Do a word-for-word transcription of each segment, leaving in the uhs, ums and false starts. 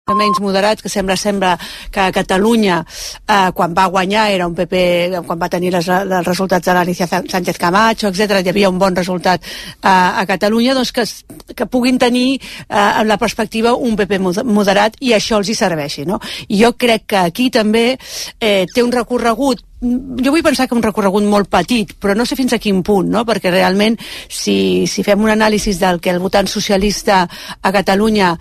menys moderats, que sembla sembla que a Catalunya, eh, quan va guanyar, era un P P, quan va tenir les, els resultats de l'Alicia Sánchez Camacho, etcètera, hi havia un bon resultat eh, a Catalunya, doncs que, que puguin tenir eh, en la perspectiva un P P moderat i això els hi serveixi, no? I jo crec que aquí també eh, té un recorregut, jo vull pensar que un recorregut molt petit, però no sé fins a quin punt, no? Perquè realment si, si fem un anàlisi del que el votant socialista a Catalunya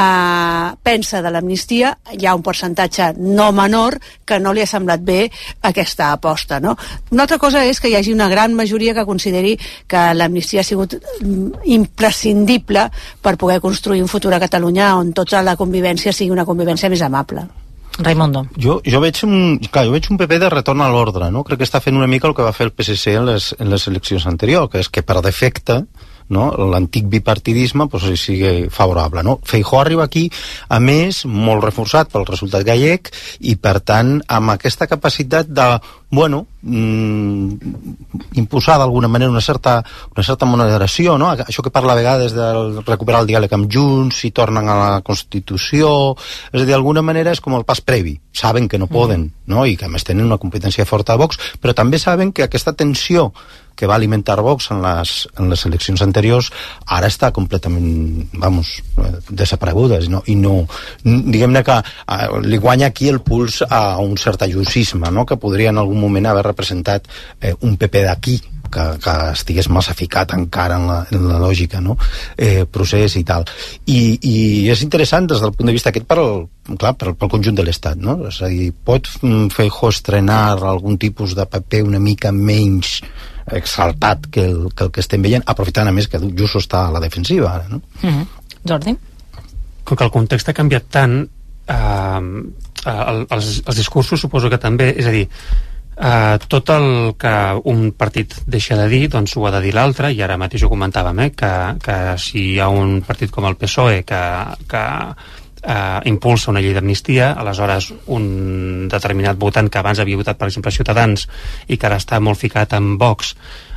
eh, pensa de l'amnistia, hi ha un percentatge no menor que no li ha semblat bé aquesta aposta, no? Una altra cosa és que hi hagi una gran majoria que consideri que l'amnistia ha sigut imprescindible per poder construir un futur a Catalunya on tota la convivència sigui una convivència més amable. Raimundo. Jo, jo, veig un, clar, jo veig un P P de retorn a l'ordre, no? Crec que està fent una mica el que va fer el P S C en les, en les eleccions anteriors, que és que per defecte, no, l'antic bipartidisme pues, sigui favorable, no? Feijóo arriba aquí, a més, molt reforçat pel resultat gallec i, per tant, amb aquesta capacitat de, bueno, mmm, imposar d'alguna manera una certa, una certa moderació, no? Això que parla a vegades de recuperar el diàleg amb Junts, si tornen a la Constitució, és a dir, d'alguna manera és com el pas previ, saben que no poden, no? I que a més tenen una competència forta a Vox, però també saben que aquesta tensió que va alimentar Vox en les, en les eleccions anteriors ara està completament, vamos, desapareguda, no? I no, diguem-ne que eh, li guanya aquí el puls a un cert ayusisme, no? Que podria en algun moment haver representat eh, un P P d'aquí, que, que estigués massa ficat encara en la, en la lògica, no? Eh, procés i tal. I, i és interessant des del punt de vista aquest per al, clar, per, pel conjunt de l'Estat, no? És a dir, pot Feijóo estrenar algun tipus de paper una mica menys exaltat que el, que el que estem veient, aprofitant a més que Ayuso està a la defensiva ara, no? Mm-hmm. Jordi? Com que el context ha canviat tant, eh, el, els, els discursos suposo que també, és a dir, eh, tot el que un partit deixa de dir, doncs ho ha de dir l'altre, i ara mateix ho comentàvem, eh, que, que si hi ha un partit com el P S O E que, que Uh, impulsa una llei d'amnistia, aleshores un determinat votant que abans havia votat per exemple Ciutadans i que ara està molt ficat en Vox,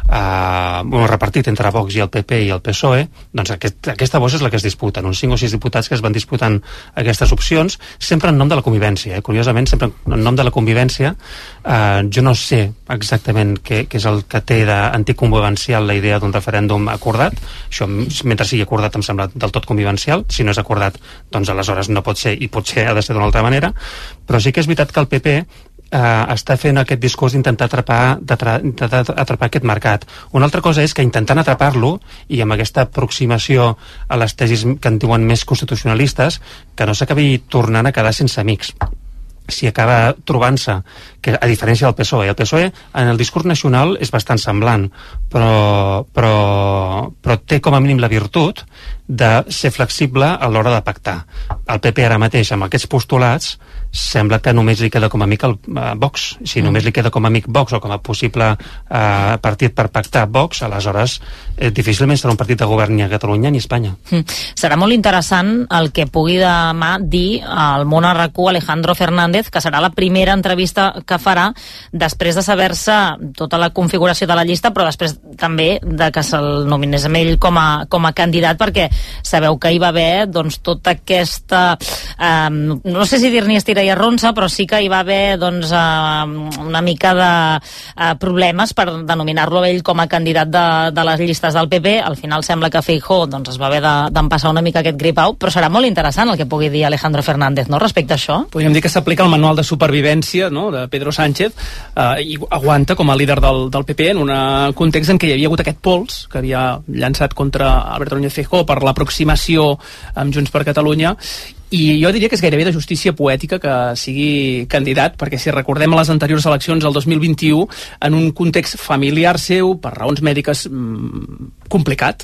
uh, bueno, repartit entre Vox i el P P i el P S O E, doncs aquest, aquesta bossa és la que es disputen, uns cinc o sis diputats que es van disputant aquestes opcions, sempre en nom de la convivència, eh? Curiosament sempre en nom de la convivència. uh, jo no sé exactament què, què és el que té d'anticonvivencial la idea d'un referèndum acordat, això mentre sigui acordat em sembla del tot convivencial, si no és acordat doncs aleshores no pot ser, i potser ha de ser d'una altra manera, però sí que és veritat que el P P eh, està fent aquest discurs d'intentar atrapar, d'intentar atrapar aquest mercat. Una altra cosa és que intentant atrapar-lo, i amb aquesta aproximació a les tesis que en diuen més constitucionalistes, que no s'acabi tornant a quedar sense amics. Si acaba trobant-se, que a diferència del P S O E, el P S O E en el discurs nacional és bastant semblant, però, però, però té com a mínim la virtut de ser flexible a l'hora de pactar. El P P ara mateix, amb aquests postulats, sembla que només li queda com a amic el uh, Vox. Si mm. només li queda com a amic Vox o com a possible uh, partit per pactar Vox, aleshores eh, difícilment serà un partit de govern ni a Catalunya ni a Espanya. Mm. Serà molt interessant el que pugui demà dir al Món R Q Alejandro Fernández, que serà la primera entrevista que farà després de saber-se tota la configuració de la llista, però després també de que se'l nominés amb ell com a, com a candidat, perquè sabeu que hi va haver doncs, tota aquesta eh, no sé si dir-n'hi estira i arronsa, però sí que hi va haver doncs, eh, una mica de eh, problemes per denominar-lo ell com a candidat de, de les llistes del P P. Al final sembla que Feijóo doncs, es va haver d'empassar una mica aquest gripau, però serà molt interessant el que pugui dir Alejandro Fernández, no?, respecte a això. Podríem dir que s'aplica el manual de supervivència, no?, de Pedro Sánchez, eh, i aguanta com a líder del, del P P en un context en què hi havia hagut aquest pols que havia llançat contra Alberto Núñez Feijóo per l'aproximació amb Junts per Catalunya, i jo diria que és gairebé de justícia poètica que sigui candidat, perquè si recordem les anteriors eleccions el dos mil vint-i-u, en un context familiar seu, per raons mèdiques mmm, complicat,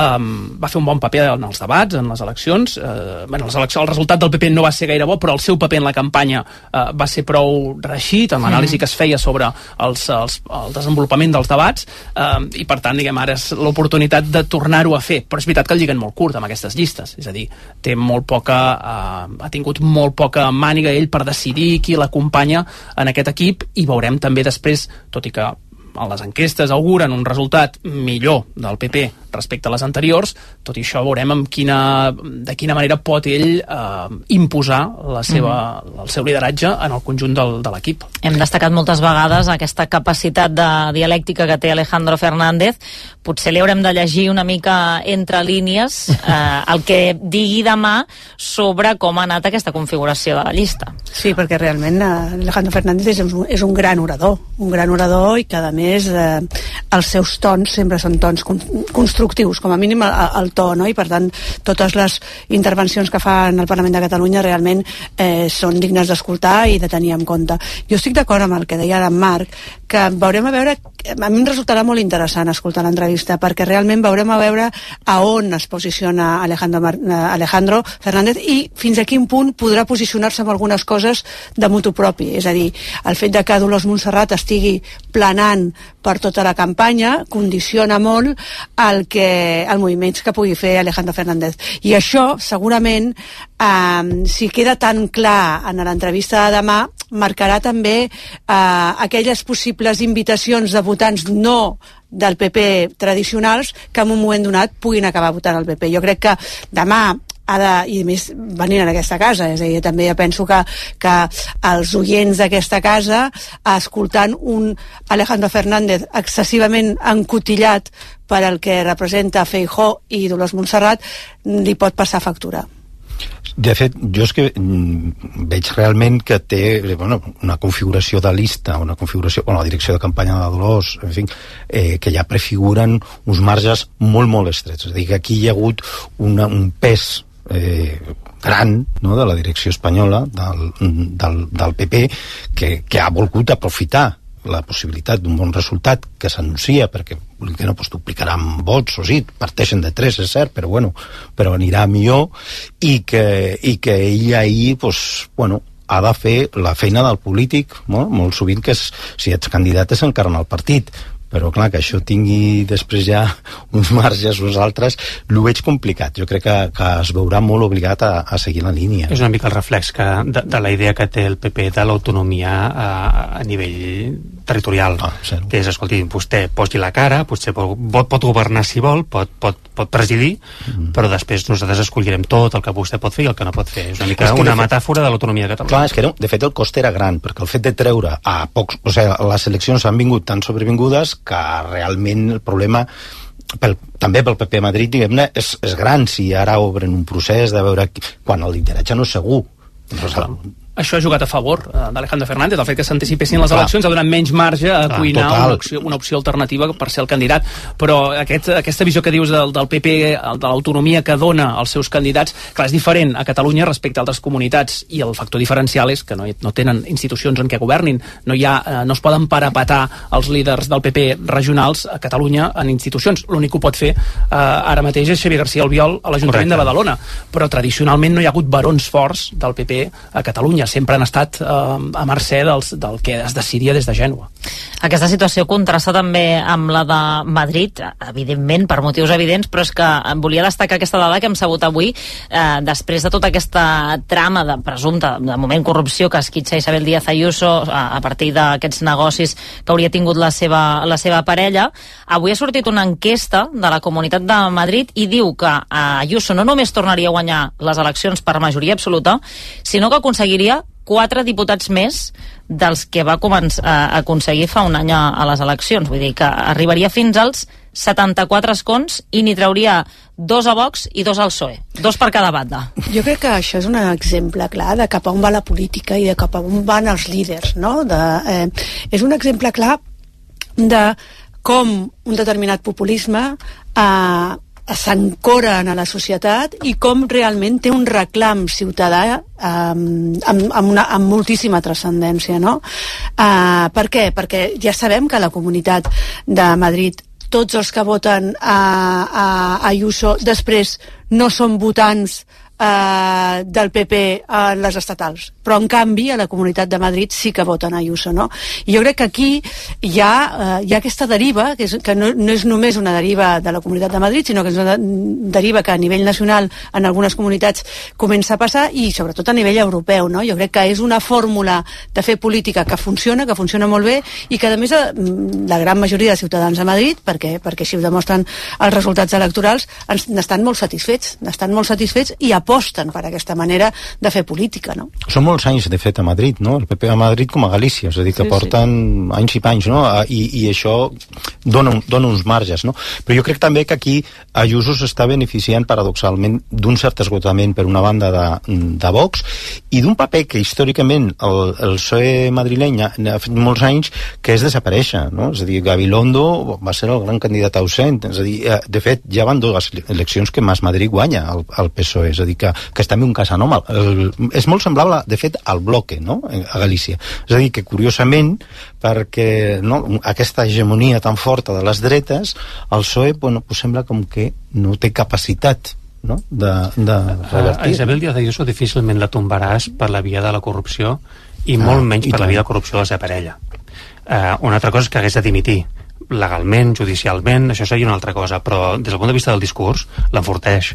um, va fer un bon paper en els debats, en les eleccions. Uh, bueno, les eleccions, el resultat del P P no va ser gaire bo, però el seu paper en la campanya uh, va ser prou reeixit, en l'anàlisi que es feia sobre els, els, el desenvolupament dels debats, uh, i per tant, diguem, ara és l'oportunitat de tornar-ho a fer. Però és veritat que el lliguen molt curt amb aquestes llistes, és a dir, té molt poca... Uh, ha tingut molt poca màniga ell per decidir qui l'acompanya en aquest equip, i veurem també després, tot i que a les enquestes auguren un resultat millor del P P respecte a les anteriors. Tot i això veurem amb quina, de quina manera pot ell eh, imposar la seva, mm. el seu lideratge en el conjunt del, de l'equip. Hem destacat moltes vegades aquesta capacitat de dialèctica que té Alejandro Fernández. Potser li haurem de llegir una mica entre línies eh, el que digui demà sobre com ha anat aquesta configuració de la llista. Sí, perquè realment Alejandro Fernández és un, és un gran orador, un gran orador i que a més eh, els seus tons sempre són tons constructius, com a mínim el, el to, no? I per tant totes les intervencions que fa en el Parlament de Catalunya realment eh, són dignes d'escoltar i de tenir en compte. Jo estic d'acord amb el que deia en Marc, que veurem a veure, a mi em resultarà molt interessant escoltar l'entrevista, perquè realment veurem a veure a on es posiciona Alejandro, Alejandro Fernández i fins a quin punt podrà posicionar-se amb algunes coses de motu propi. És a dir, el fet de que Dolors Montserrat estigui planant per tota la campanya condiciona molt el, que, el moviments que pugui fer Alejandro Fernández. I això, segurament, eh, si queda tan clar en l'entrevista de demà, marcarà també eh, aquelles possibles invitacions de votants no del P P tradicionals que en un moment donat puguin acabar votant el P P. Jo crec que demà ha de, i més venint en aquesta casa, és a dir, també penso que, que els oients d'aquesta casa, escoltant un Alejandro Fernández excessivament encotillat per el que representa Feijóo i Dolors Montserrat, li pot passar factura. De fet, jo és que veig realment que té bueno, una configuració de llista, una configuració, bueno, la direcció de campanya de Dolors, en fi, eh, que ja prefiguren uns marges molt, molt estrets. És a dir, que aquí hi ha hagut una, un pes eh, gran, no?, de la direcció espanyola, del, del, del P P, que, que ha volgut aprofitar la possibilitat d'un bon resultat que s'anuncia, perquè que no pues, duplicaran vots, o sí, parteixen de tres, és cert, però bueno, però anirà millor, i que, i que ell ahir, pues, bueno, ha de fer la feina del polític, no? Molt sovint que és, si ets candidat és encarnar el partit, però clar, que això tingui després ja uns marges, uns altres, l'ho veig complicat. Jo crec que, que es veurà molt obligat a, a seguir la línia. És una mica el reflex que, de, de la idea que té el P P de l'autonomia a, a nivell territorial, ah, que és, escolti, vostè posi la cara, potser pot, pot governar si vol, pot, pot, pot presidir, mm. però després nosaltres escollirem tot el que vostè pot fer i el que no pot fer. És una mica és una fet, metàfora de l'autonomia de Catalunya. Clar, és que no, de fet el cost era gran, perquè el fet de treure a pocs... O sigui, les eleccions han vingut tan sobrevingudes que realment el problema pel, també pel P P a Madrid, diguem-ne, és, és gran si ara obren un procés de veure qui, quan el lideratge no és segur. Doncs, això ha jugat a favor uh, d'Alejandro Fernández, el fet que s'anticipessin les eleccions ha donat menys marge a Clar, cuinar una opció, una opció alternativa per ser el candidat, però aquest, aquesta visió que dius del, del P P, de l'autonomia que dona als seus candidats, clar, és diferent a Catalunya respecte a altres comunitats, i el factor diferencial és que no, no tenen institucions en què governin, no, hi ha, uh, no es poden parapetar els líders del P P regionals a Catalunya en institucions. L'únic que ho pot fer uh, ara mateix és Xavier García Albiol a l'Ajuntament de Badalona, però tradicionalment no hi ha hagut barons forts del P P a Catalunya, sempre han estat eh, a mercè dels, del que es decidia des de Gènova. Aquesta situació contrasta també amb la de Madrid, evidentment, per motius evidents, però és que volia destacar aquesta dada que hem sabut avui, eh, després de tota aquesta trama de presumpta, de moment corrupció que esquitxa Isabel Díaz Ayuso a, a partir d'aquests negocis que hauria tingut la seva, la seva parella. Avui ha sortit una enquesta de la Comunitat de Madrid i diu que Ayuso no només tornaria a guanyar les eleccions per majoria absoluta, sinó que aconseguiria quatre diputats més dels que va començar a aconseguir fa un any a les eleccions. Vull dir que arribaria fins als setanta-quatre escons i n'hi trauria dos a Vox i dos al P S O E. Dos per cada banda. Jo crec que això és un exemple clar de cap a on va la política i de cap a on van els líders, no? De, eh, és un exemple clar de com un determinat populisme eh, s'ancoren a la societat i com realment té un reclam ciutadà eh, amb, amb, una, amb moltíssima transcendència, no? Eh, per què? Perquè ja sabem que la Comunitat de Madrid, tots els que voten a, a, a Ayuso després no són votants eh, del P P a les estatals, però en canvi a la Comunitat de Madrid sí que voten Ayuso, no? I jo crec que aquí hi ha, eh, hi ha aquesta deriva, que, és, que no, no és només una deriva de la Comunitat de Madrid, sinó que és una deriva que a nivell nacional en algunes comunitats comença a passar, i sobretot a nivell europeu, no? Jo crec que és una fórmula de fer política que funciona, que funciona molt bé, i que a més la gran majoria de ciutadans a Madrid, perquè, perquè així ho demostren els resultats electorals, n'estan molt satisfets, n'estan molt satisfets i aposten per aquesta manera de fer política, no? Són molts anys, de fet, a Madrid, no? El P P a Madrid com a Galícia, és a dir, que sí, porten sí. anys i panys, no? I, i això dona, dona uns marges, no? Però jo crec també que aquí Ayuso s'està beneficiant paradoxalment d'un cert esgotament per una banda de, de Vox i d'un paper que històricament el, el P S O E madrileny ha fet molts anys que és desaparèixer, no? És a dir, Gabilondo va ser el gran candidat ausent, és a dir, de fet ja van dues eleccions que Mas Madrid guanya al, al P S O E, és a dir, que, que és també un cas anòmal. El, és molt semblable, de fet, al Bloque, no?, a Galícia. És a dir, que curiosament, perquè no, aquesta hegemonia tan forta de les dretes, el P S O E, bueno, pues sembla com que no té capacitat, no?, de, de revertir. A Isabel Díaz Ayuso difícilment la tombaràs per la via de la corrupció i ah, molt menys i per tant. la via de corrupció de la seva parella. Uh, una altra cosa és que hagués de dimitir legalment, judicialment, això seria una altra cosa, però des del punt de vista del discurs l'enforteix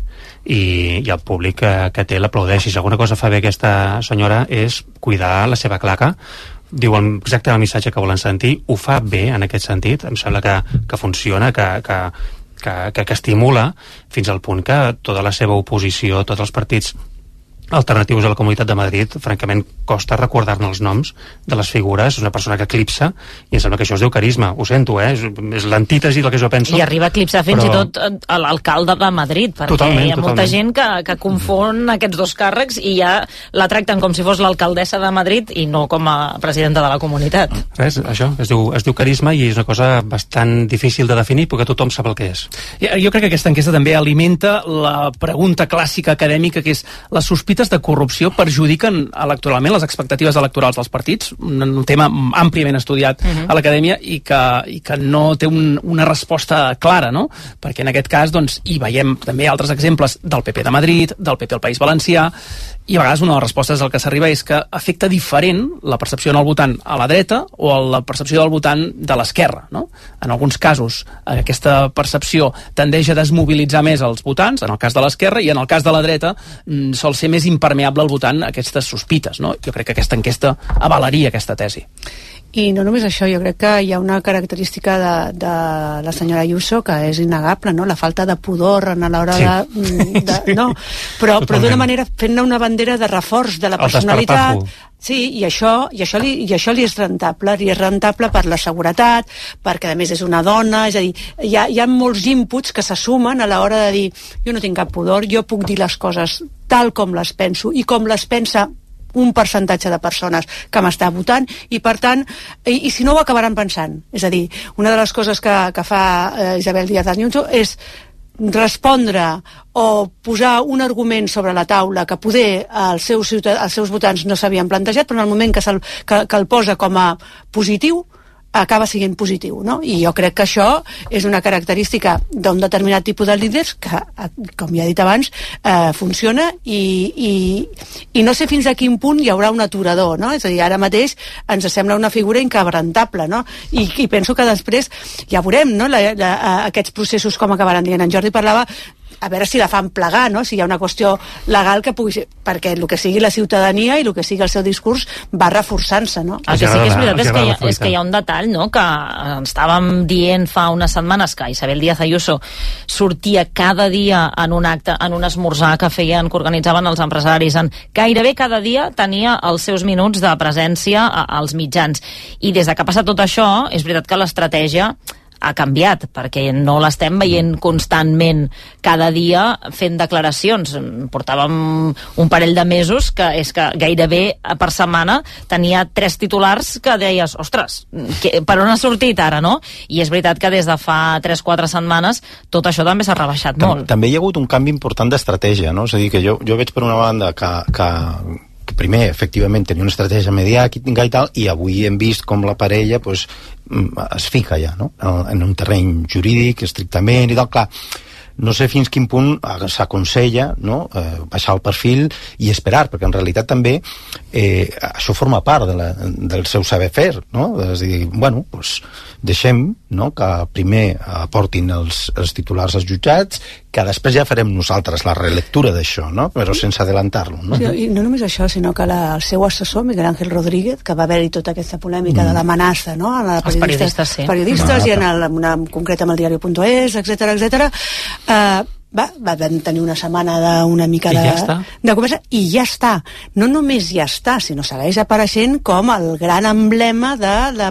i, i el públic que, que té l'aplaudeix. I si alguna cosa fa bé aquesta senyora és cuidar la seva claca, diu exacte el missatge que volen sentir, ho fa bé en aquest sentit, em sembla que, que funciona, que, que, que, que, que estimula fins al punt que tota la seva oposició, tots els partits alternatius a la Comunitat de Madrid, francament costa recordar-ne els noms de les figures, és una persona que eclipsa i em sembla que això es diu carisma, ho sento, eh? és, és l'antítesi del que jo penso. I arriba a eclipsar fins però... i tot l'alcalde de Madrid, perquè totalment, hi ha molta totalment. gent que, que confon aquests dos càrrecs i ja la tracten com si fos l'alcaldessa de Madrid i no com a presidenta de la comunitat. Res, això, es diu, es diu carisma i és una cosa bastant difícil de definir perquè tothom sap el que és. Jo crec que aquesta enquesta també alimenta la pregunta clàssica acadèmica, que és les sospites de corrupció perjudiquen electoralment les expectatives electorals dels partits, un, un tema àmpliament estudiat uh-huh. a l'acadèmia i que, i que no té un, una resposta clara, no? Perquè en aquest cas doncs, hi veiem també altres exemples del P P de Madrid, del P P al País Valencià, i a vegades una de les respostes al que s'arriba és que afecta diferent la percepció en el votant a la dreta o la percepció del votant de l'esquerra, no? En alguns casos aquesta percepció tendeix a desmobilitzar més els votants, en el cas de l'esquerra, i en el cas de la dreta sol ser més impermeable al votant a aquestes sospites, no? Jo crec que aquesta enquesta avalaria aquesta tesi. I no només això, jo crec que hi ha una característica de, de la senyora Ayuso que és innegable, no? La falta de pudor a l'hora sí. de, de... Sí. No, però, però d'una manera fent-ne una bandera de reforç de la personalitat. Sí, i això, i, això li, i això li és rentable, li és rentable per la seguretat, perquè a més és una dona, és a dir, hi ha, hi ha molts inputs que se sumen a l'hora de dir jo no tinc cap pudor, jo puc dir les coses tal com les penso i com les pensa un percentatge de persones que m'està votant i per tant, i, i si no ho acabaran pensant, és a dir, una de les coses que, que fa eh, Isabel Díaz Ayuso és respondre o posar un argument sobre la taula que poder els seus, els seus votants no s'havien plantejat, però en el moment que, que, que el posa com a positiu acaba sent positiu, no? I jo crec que això és una característica d'un determinat tipus de líders que, com ja he dit abans, eh, funciona i, i, i no sé fins a quin punt hi haurà un aturador, no? És a dir, ara mateix ens sembla una figura inquebrantable, no? I, i penso que després ja veurem, no? La, la, aquests processos com acabaran dient. En Jordi parlava a veure si la fan plegar, no? Si hi ha una qüestió legal que pugui ser, perquè el que sigui la ciutadania i el que sigui el seu discurs va reforçant-se, no? El que sí que és veritat és que, hi ha, és que hi ha un detall, no?, que estàvem dient fa unes setmanes que Isabel Díaz Ayuso sortia cada dia en un acte, en un esmorzar que feien, que organitzaven els empresaris, en gairebé cada dia tenia els seus minuts de presència als mitjans. I des de que ha passat tot això, és veritat que l'estratègia ha canviat, perquè no l'estem veient constantment cada dia fent declaracions. Portàvem un parell de mesos que és que gairebé per setmana tenia tres titulars que deies, ostres, que, per on ha sortit ara, no? I és veritat que des de fa tres quatre setmanes tot això també s'ha rebaixat Tam molt. També hi ha hagut un canvi important d'estratègia, no? És a dir, que jo, jo veig per una banda que, que que primer, efectivament, tenia una estratègia mediàtica i tal, i avui hem vist com la parella pues, es fica ja, no?, en un terreny jurídic, estrictament i tal. Clar, no sé fins quin punt s'aconsella, no?, eh, baixar el perfil i esperar, perquè en realitat també eh, això forma part de la, del seu saber fer, no? És a dir, bueno, doncs deixem, no?, que primer aportin els, els titulars als jutjats, que després ja farem nosaltres la relectura d'això, no?, però sense adelantar-lo, no? Sí, i no només això, sinó que la, el seu assessor, Miguel Ángel Rodríguez, que va haver-hi tota aquesta polèmica mm. de l'amenaça, no?, a la els periodistes, sí. periodistes ah, i en, el, en una en concret amb el diari punt es, etcètera, etcètera, eh, va, va tenir una setmana d'una mica de, ja de conversa i ja està. No només ja està, sinó segueix apareixent com el gran emblema de la,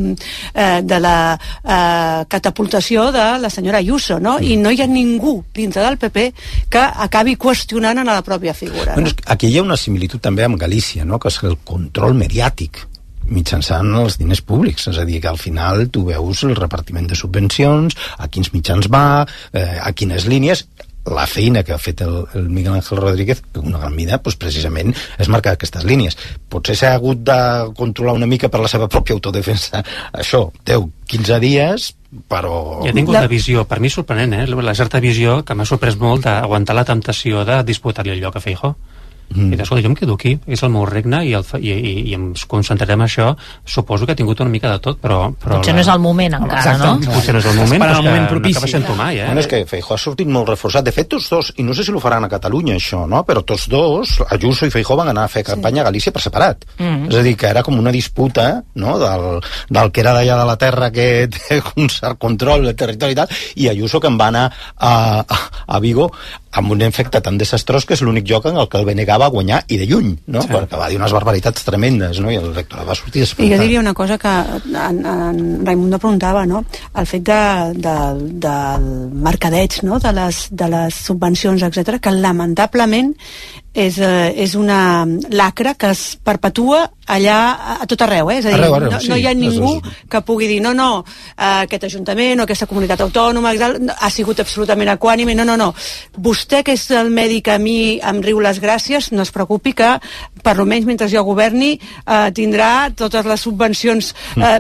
eh, de la eh, catapultació de la senyora Ayuso, no? I no hi ha ningú dintre del P P que acabi qüestionant a la pròpia figura. Bueno, no? Aquí hi ha una similitud també amb Galícia, no?, que és el control mediàtic mitjançant els diners públics, és a dir, que al final tu veus el repartiment de subvencions, a quins mitjans va, eh, a quines línies. La feina que ha fet el, el Miguel Ángel Rodríguez, una gran mida, doncs precisament és marcar aquestes línies. Potser s'ha hagut de controlar una mica per la seva pròpia autodefensa. Això, deu, quinze dies, però... Ja he tingut la visió, per mi sorprenent, eh? La certa visió que m'ha sorprès molt d'aguantar la temptació de disputar-li el lloc a Feijóo. Mm. I escolta, jo em quedo aquí, és el meu regne i, el, i, i, i ens concentrarem en això. Suposo que ha tingut una mica de tot, però... però potser la... no és el moment encara, exacte, no? Potser no és el moment, però el moment propici. No acaba sent mai, eh? Bueno, és que Feijóo ha sortit molt reforçat. De fet, tots dos, i no sé si ho faran a Catalunya, això, no?, però tots dos, Ayuso i Feijóo, van anar a fer campanya a Galícia per separat. Mm. És a dir, que era com una disputa, no?, del, del que era d'allà de la terra que té un cert control del territori i tal, i Ayuso que en va anar a, a, a Vigo amb un efecte tan desastrós que és l'únic lloc en el que el B N G va guanyar i de lluny, no? Sí. Perquè va dir unes barbaritats tremendes, no? I el electorat va sortir despertat. I jo diria una cosa que en, en Raimundo preguntava, no? El fet de, de, del mercadeig, no?, de les, de les subvencions, etcètera, que lamentablement és, eh, és una lacra que es perpetua allà a, a tot arreu, eh? És a dir, arreu, arreu, no, sí, no hi ha ningú és... que pugui dir no, no, eh, aquest ajuntament o aquesta comunitat autònoma ha sigut absolutament equànime, no, no, no. Vostè, que és el medi que a mi em riu les gràcies, no es preocupi que, per almenys mentre jo governi, eh, tindrà totes les subvencions... Eh,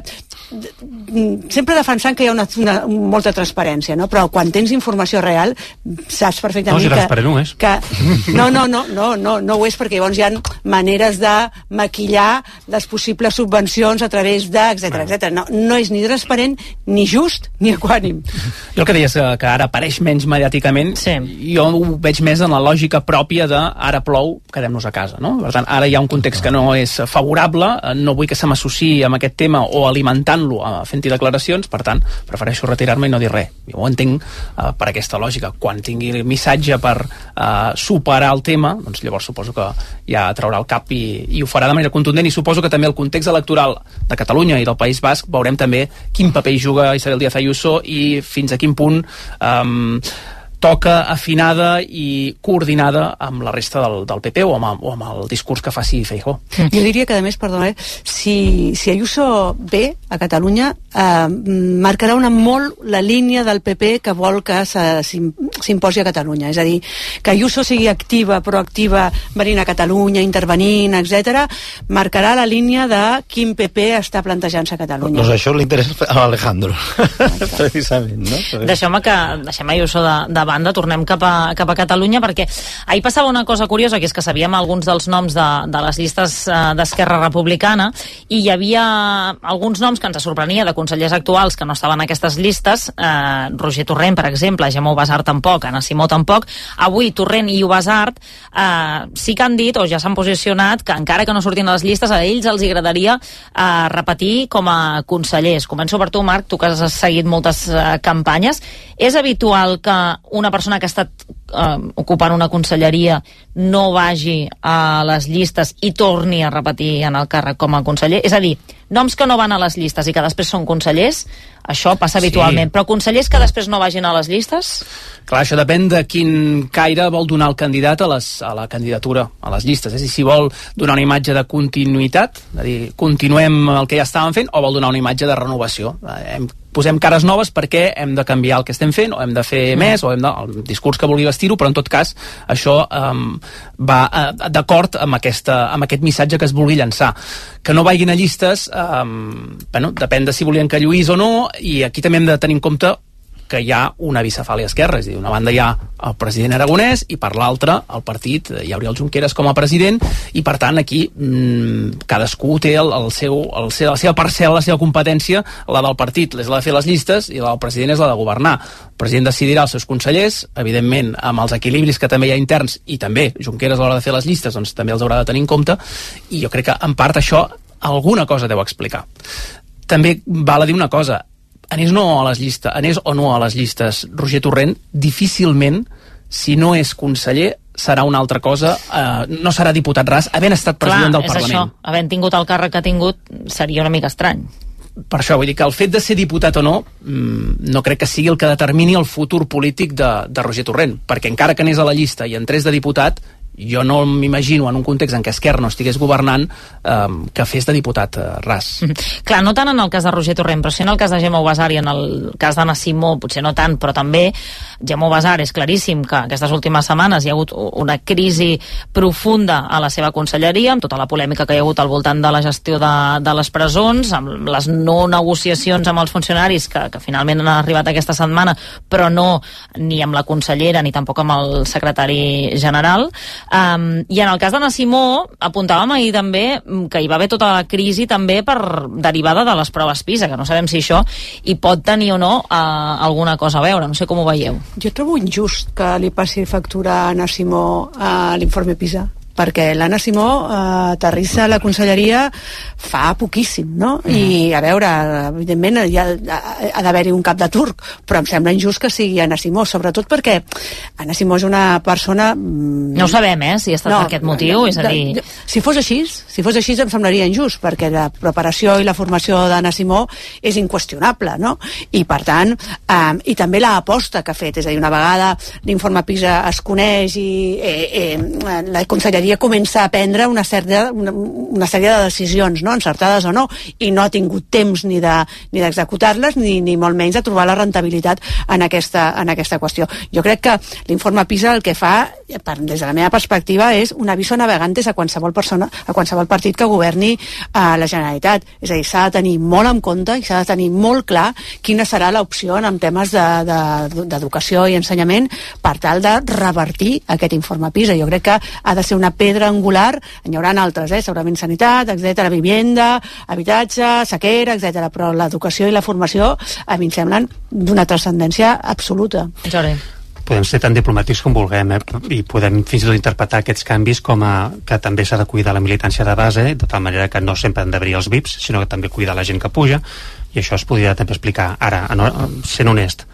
sempre defensant que hi ha una, una, molta transparència, no? Però quan tens informació real saps perfectament no, si que, transparent no és. que no, no, no, no, no, no ho és, perquè llavors hi ha maneres de maquillar les possibles subvencions a través de, etcètera, etcètera. No, no és ni transparent, ni just, ni equànim. Jo el que deies que ara apareix menys mediàticament, sí. Jo ho veig més en la lògica pròpia de ara plou, quedem-nos a casa, no? Per tant, ara hi ha un context que no és favorable, no vull que se m'associï amb aquest tema o alimentant-lo fent-hi declaracions, per tant, prefereixo retirar-me i no dir res. Jo ho entenc uh, per aquesta lògica. Quan tingui el missatge per uh, superar el tema, doncs llavors suposo que ja traurà el cap i, i ho farà de manera contundent, i suposo que també el context electoral de Catalunya i del País Basc veurem també quin paper hi juga Isabel Díaz Ayuso i fins a quin punt um, toca afinada i coordinada amb la resta del, del P P o amb, o amb el discurs que faci Feijóo. Mm. Jo diria que, a més, perdona, eh, si, si Ayuso ve a Catalunya, eh, marcarà una molt la línia del P P que vol que s'imposi a Catalunya. És a dir, que Ayuso sigui activa, proactiva, venint a Catalunya, intervenint, etcètera, marcarà la línia de quin P P està plantejant-se a Catalunya. Doncs això li interessa a Alejandro, precisament, no? Deixeu-me que deixem Ayuso de, de banda, tornem cap a, cap a Catalunya, perquè ahir passava una cosa curiosa, que és que sabíem alguns dels noms de, de les llistes eh, d'Esquerra Republicana, i hi havia alguns noms que ens sorprenia de consellers actuals que no estaven en aquestes llistes, eh, Roger Torrent, per exemple, Gemma Ubasart tampoc, Anna Simó tampoc. Avui Torrent i Ubasart eh, sí que han dit, o ja s'han posicionat, que encara que no surtin a les llistes, a ells els agradaria eh, repetir com a consellers. Començo per tu, Marc, tu que has seguit moltes eh, campanyes. És habitual que una persona que ha estat eh, ocupant una conselleria no vagi a les llistes i torni a repetir en el càrrec com a conseller? És a dir, noms que no van a les llistes i que després són consellers, això passa habitualment, sí. Però consellers que després no vagin a les llistes? Clar, això depèn de quin caire vol donar el candidat a, les, a la candidatura, a les llistes. És a dir, si vol donar una imatge de continuïtat, és a dir, continuem el que ja estàvem fent, o vol donar una imatge de renovació. Hem, posem cares noves perquè hem de canviar el que estem fent, o hem de fer mm. més, o hem de, el discurs que vulgui vestir-ho, però en tot cas això um, va uh, d'acord amb, aquesta, amb aquest missatge que es vulgui llançar. Que no vagin a llistes, um, bueno, depèn de si volien que lluís o no, i aquí també hem de tenir en compte que hi ha una bicefàlia esquerra, és a dir, d'una banda hi ha el president Aragonès i per l'altra el partit, hi ha Oriol Junqueras com a president, i per tant aquí mmm, cadascú té el, el seu, el seu, la seva parcel·la, la seva competència, la del partit és la de fer les llistes i la del president és la de governar. El president decidirà els seus consellers, evidentment amb els equilibris que també hi ha interns, i també Junqueras a l'hora de fer les llistes doncs també els haurà de tenir en compte, i jo crec que en part això alguna cosa deu explicar. També val a dir una cosa, anés, no a les llistes, anés o no a les llistes Roger Torrent, difícilment, si no és conseller, serà una altra cosa, eh, no serà diputat ras, havent estat president Clar, del Parlament. Això, havent tingut el càrrec que ha tingut, seria una mica estrany. Per això, vull dir que el fet de ser diputat o no, no crec que sigui el que determini el futur polític de, de Roger Torrent, perquè encara que anés a la llista i entrés de diputat, jo no m'imagino en un context en què Esquerra no estigués governant eh, que fes de diputat eh, ras. Mm-hmm. Clar, no tant en el cas de Roger Torrent, però sí en el cas de Gemma Ubasar i en el cas d'Anna Simó, potser no tant, però també Gemma Ubasar és claríssim que aquestes últimes setmanes hi ha hagut una crisi profunda a la seva conselleria, amb tota la polèmica que hi ha hagut al voltant de la gestió de, de les presons, amb les no negociacions amb els funcionaris que, que finalment han arribat aquesta setmana, però no ni amb la consellera ni tampoc amb el secretari general. Um, i en el cas d'Anna Simó apuntàvem ahir també que hi va haver tota la crisi també per derivada de les proves PISA, que no sabem si això hi pot tenir o no uh, alguna cosa a veure, no sé com ho veieu. Jo trobo injust que li passi factura a Anna Simó a l'informe PISA, perquè l'Anna Simó eh, aterrissa a la conselleria fa poquíssim, no? Mm. I, a veure, evidentment hi ha, ha d'haver-hi un cap de turc, però em sembla injust que sigui Anna Simó, sobretot perquè Anna Simó és una persona... No ho sabem, eh, si ha estat no, per aquest motiu, no, és a dir... De, de, si fos així, si fos així em semblaria injust, perquè la preparació i la formació d'Anna Simó és inqüestionable, no? I, per tant, eh, i també l'aposta que ha fet, és a dir, una vegada l'informe PISA es coneix i eh, eh, la conselleria comença a prendre una sèrie, una, una sèrie de decisions, no? Encertades o no, i no ha tingut temps ni de, ni d'executar-les ni, ni molt menys de trobar la rentabilitat en aquesta, en aquesta qüestió. Jo crec que l'informe PISA el que fa, per, des de la meva perspectiva, és un aviso navegantes a qualsevol persona, a qualsevol partit que governi a la Generalitat. És a dir, s'ha de tenir molt en compte i s'ha de tenir molt clar quina serà l'opció en temes de, de, d'educació i ensenyament per tal de revertir aquest informe PISA. Jo crec que ha de ser una pedra angular, n'hi haurà altres, eh? Segurament sanitat, etcètera, vivienda, habitatge, sequera, etcètera, però l'educació i la formació a mi em semblen d'una transcendència absoluta. Jordi. Podem ser tan diplomàtics com vulguem, eh? I podem fins i tot interpretar aquests canvis com a que també s'ha de cuidar la militància de base, de tal manera que no sempre han d'haver els V I Ps, sinó que també cuidar la gent que puja, i això es podria també explicar. Ara, sent honest,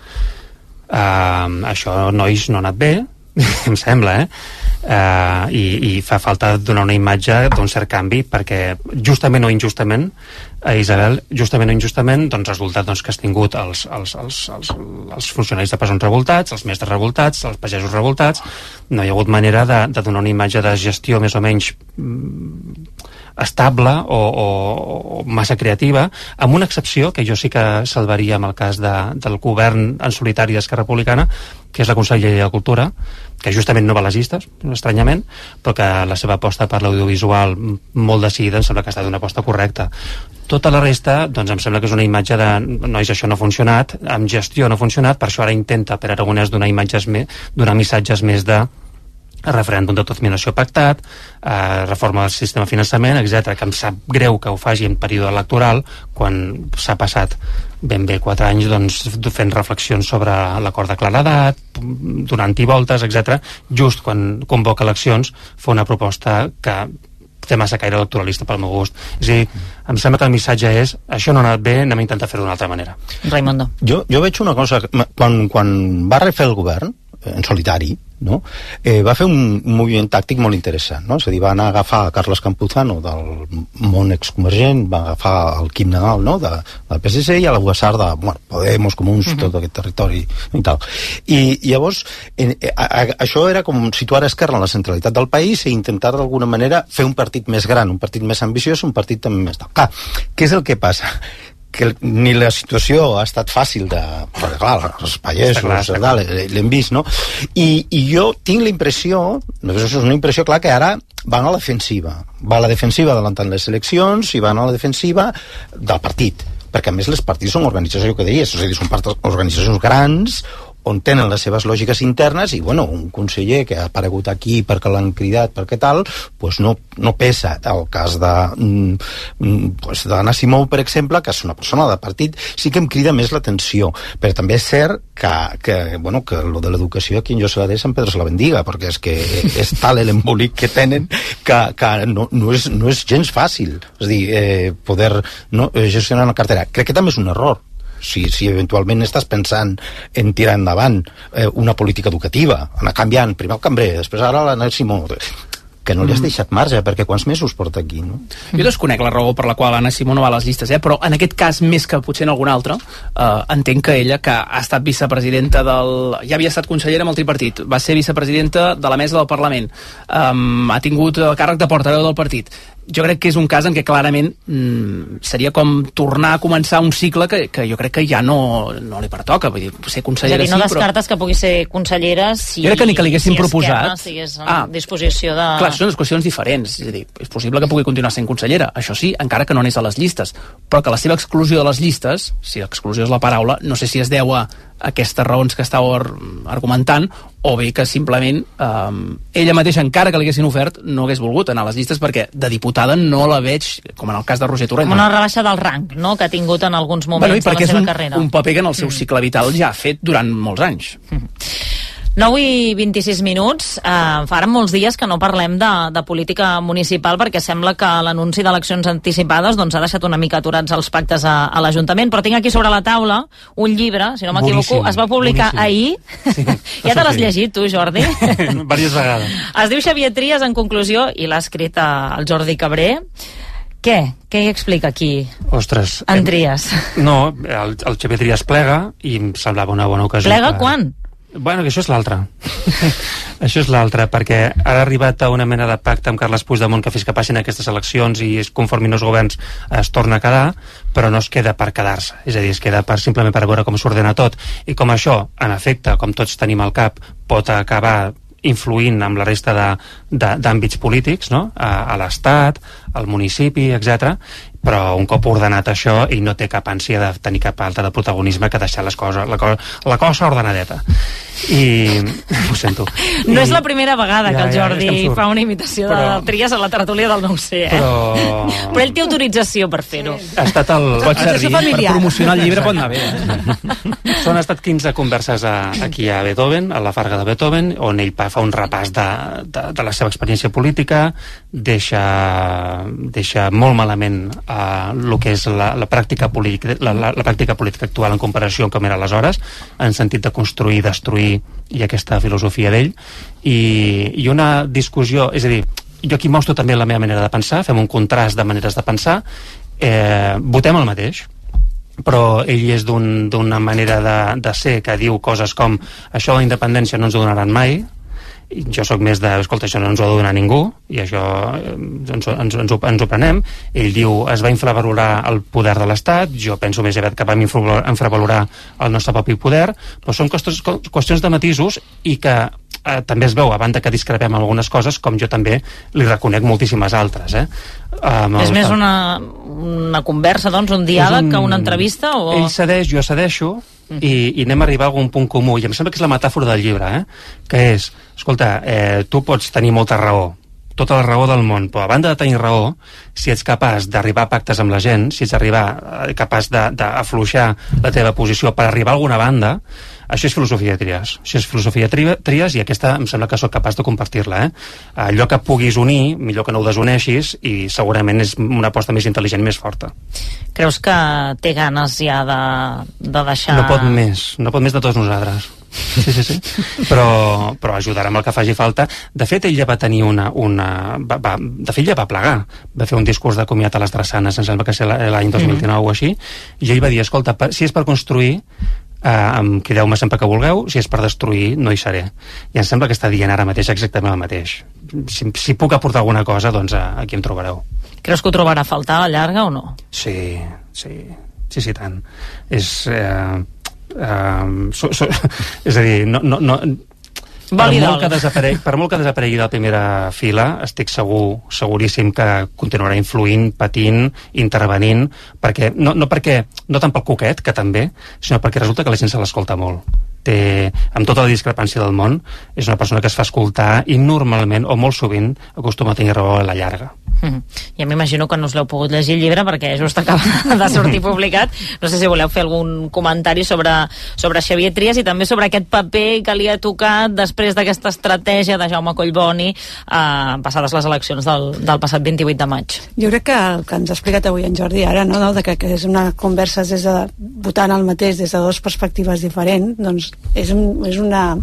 uh, això, nois, no ha anat bé, em sembla, eh? Uh, i, i fa falta donar una imatge d'un cert canvi, perquè justament o injustament, a Isabel, justament o injustament, doncs resulta doncs, que has tingut els, els, els, els, els funcionaris de presons revoltats, els mestres revoltats, els pagesos revoltats. No hi ha hagut manera de, de donar una imatge de gestió més o menys mm, estable o, o, o massa creativa, amb una excepció que jo sí que salvaria en el cas de, del govern en solitari d'Esquerra Republicana, que és la Conselleria de Cultura, que justament no va a les llistes, estranyament, però que la seva aposta per l'audiovisual molt decidida em sembla que ha estat una aposta correcta. Tota la resta, doncs em sembla que és una imatge de nois, això no ha funcionat, amb gestió no ha funcionat, per això ara intenta per Aragonès donar imatges més, donar missatges més de referèndum d'autodeterminació pactat, eh, reforma del sistema de finançament, etcètera, que em sap greu que ho faci en període electoral, quan s'ha passat ben bé quatre anys doncs, fent reflexions sobre l'acord de claredat, donant-hi voltes, etcètera, just quan convoca eleccions, fa una proposta que té massa caire electoralista pel meu gust. És a dir, em sembla que el missatge és això no ha anat bé, anem a intentar fer-ho d'una altra manera. Raimundo. Jo, jo veig una cosa, quan, quan va refer el govern, en solitari, no? eh, va fer un, un moviment tàctic molt interessant, no? És a dir, va anar a agafar a Carles Campuzano del món exconvergent, va agafar el Quim Nadal, no? de, del P S C, i a la Ubasar de bueno, Podemos, Comuns, uh -huh. tot aquest territori i tal. I, i llavors eh, a, a, això era com situar Esquerra en la centralitat del país i intentar d'alguna manera fer un partit més gran, un partit més ambiciós, un partit també més... Clar, què és el que passa? Que ni la situació ha estat fàcil de... Perquè, clar, els pagesos l'hem vist, no? I, i jo tinc la impressió, és una impressió clar, que ara van a la defensiva. Va a la defensiva davant les eleccions i van a la defensiva del partit. perquè a més les partits són organitzacions, que deies, és a dir, són organitzacions grans on tenen les seves lògiques internes i, bueno, un conseller que ha aparegut aquí perquè l'han cridat, perquè tal, pues no, no pesa. El cas de mm, pues d'Anna Simó, per exemple, que és una persona de partit, sí que em crida més l'atenció, però també és cert que, que, bueno, que lo de l'educació aquí en jo se la de Sant Pedro se la bendiga, perquè és que és tal l'embolic que tenen que, que no, no, és, no és gens fàcil, és a dir, eh, poder no, gestionar una cartera. Crec que també és un error. Si, si eventualment estàs pensant en tirar endavant eh, una política educativa, anar canviant, primer el cambrer, després ara l'Anna Simó, que no li has deixat marge, perquè quants mesos porta aquí, no? Jo desconec la raó per la qual Anna Simó no va a les llistes, eh? Però en aquest cas, més que potser en algun altre, eh, entenc que ella, que ha estat vicepresidenta del... ja havia estat consellera amb el tripartit, va ser vicepresidenta de la mesa del Parlament, um, ha tingut el càrrec de portaveu del partit. Jo crec que és un cas en què clarament mm, seria com tornar a començar un cicle que, que jo crec que ja no, no li pertoca, vull dir, ser consellera sí, no sí, descartes però... que pugui ser consellera si, jo crec que ni que li haguessin si proposat Esquerra estigués en ah, disposició de... Clar, són qüestions diferents, és a dir, és possible que pugui continuar sent consellera, això sí, encara que no anés a les llistes, però que la seva exclusió de les llistes, si exclusió és la paraula, no sé si es deu a aquestes raons que estàveu argumentant, o bé que simplement eh, ella mateixa, encara que li haguessin ofert, no hagués volgut anar a les llistes, perquè de diputada no la veig, com en el cas de Roger Torrent. Com una rebaixa del rang, no?, que ha tingut en alguns moments bueno, de la seva un, carrera. un paper que en el seu cicle vital ja ha fet durant molts anys. nou i vint-i-sis minuts. Eh, fa ara molts dies que no parlem de, de política municipal, perquè sembla que l'anunci d'eleccions anticipades doncs, ha deixat una mica aturats els pactes a, a l'Ajuntament, però tinc aquí sobre la taula un llibre, si no m'equivoco, es va publicar boníssim. ahir. Sí, ja te l'has llegit tu, Jordi? Diverses vegades. Es diu Xavier Trias, en conclusió, i l'ha escrit el Jordi Cabré. Què? Què hi explica aquí? Ostres. En Trias. No, el, el Xavier Trias plega i em semblava una bona ocasió. Plega per... quan? Bueno, que això és l'altre. Això és l'altre, perquè ha arribat a una mena de pacte amb Carles Puigdemont que fes que passin aquestes eleccions i es conformin els governs es torna a quedar, però no es queda per quedar-se. És a dir, es queda per, simplement per veure com s'ordena tot. I com això, en efecte, com tots tenim al cap, pot acabar influint amb la resta d'àmbits polítics, no? a, a l'Estat, al municipi, etcètera, però un cop ordenat això i no té cap ànsia de tenir cap alta de protagonisme que deixar les coses, la, cosa, la cosa ordenadeta. I ho sento. No I, és la primera vegada ja, que el Jordi ja, que fa una imitació però, de Trias a la tertúlia del nou C, eh? Però, però ell té autorització per fer-ho. Sí. Ha estat el... Pot servir, per promocionar el llibre pot anar bé. Eh? Són estat quinze converses a, aquí a Beethoven, a la Farga de Beethoven, on ell fa un repàs de, de, de la seva experiència política, deixa, deixa molt malament Uh, el que és la, la, pràctica política, la, la, la pràctica política actual en comparació amb com era aleshores, en sentit de construir, destruir i aquesta filosofia d'ell i, i una discussió, és a dir, jo aquí mostro també la meva manera de pensar, fem un contrast de maneres de pensar, eh, votem el mateix, però ell és d'una un, manera de, de ser que diu coses com això de la independència no ens ho donaran mai, jo sóc més de, escolta, això no ens ho ha de donar ningú i això ens, ens, ens, ens, ho, ens ho prenem. Ell diu, es va infravalorar el poder de l'Estat, jo penso més aviat que vam infravalorar el nostre propi poder, però són qüestions, qüestions de matisos i que eh, també es veu, a banda que discrepem algunes coses, com jo també li reconec moltíssimes altres, eh? Um, és el, més una, una conversa, doncs, un diàleg un, que una entrevista? O... Ell cedeix, jo cedeixo, i, i anem a arribar a algun punt comú, i em sembla que és la metàfora del llibre, eh? Que és, escolta, eh, tu pots tenir molta raó, tota la raó del món, però a banda de tenir raó, si ets capaç d'arribar a pactes amb la gent, si ets arribar, eh, capaç d'afluixar la teva posició per arribar a alguna banda, això és filosofia de Trias. Això és filosofia de Trias i aquesta em sembla que sóc capaç de compartir-la. Eh? Allò que puguis unir, millor que no ho desuneixis, i segurament és una aposta més intel·ligent i més forta. Creus que té ganes ja de, de deixar... No pot més, no pot més de tots nosaltres. Sí, sí, sí. Però, però ajudarà amb el que faci falta. De fet, ell ja va tenir una... una va, va, de fet, ja va plegar. Va fer un discurs de comiat a les Drassanes, em sembla que és l'any dos mil dinou mm. o així, i ell va dir, escolta, si és per construir, Uh, crideu-me sempre que vulgueu, si és per destruir no hi seré, i em sembla que està dient ara mateix exactament el mateix. Si, si puc aportar alguna cosa, doncs uh, aquí em trobareu. Creus que ho trobarà a faltar a la llarga o no? Sí, sí, sí, sí, tant. És uh, uh, so, so, és a dir, no, no, no Per molt, que desaparegui, per molt que desaparegui de la primera fila, estic segur, seguríssim que continuarà influint, patint, intervenint, perquè no, no, perquè, no tant pel coquet, que també, sinó perquè resulta que la gent se l'escolta molt. Té, amb tota la discrepància del món, és una persona que es fa escoltar i normalment, o molt sovint, acostuma a tenir raó a la llarga. Mm-hmm. Ja m'imagino que no us l'heu pogut llegir el llibre perquè just acaba de sortir publicat. No sé si voleu fer algun comentari sobre, sobre Xavier Trias i també sobre aquest paper que li ha tocat després d'aquesta estratègia de Jaume Collboni eh, passades les eleccions del, del passat vint-i-vuit de maig. Jo crec que el que ens ha explicat avui en Jordi ara, no, de que, que és una conversa des de, votant el mateix des de dues perspectives diferents, doncs és, un, és una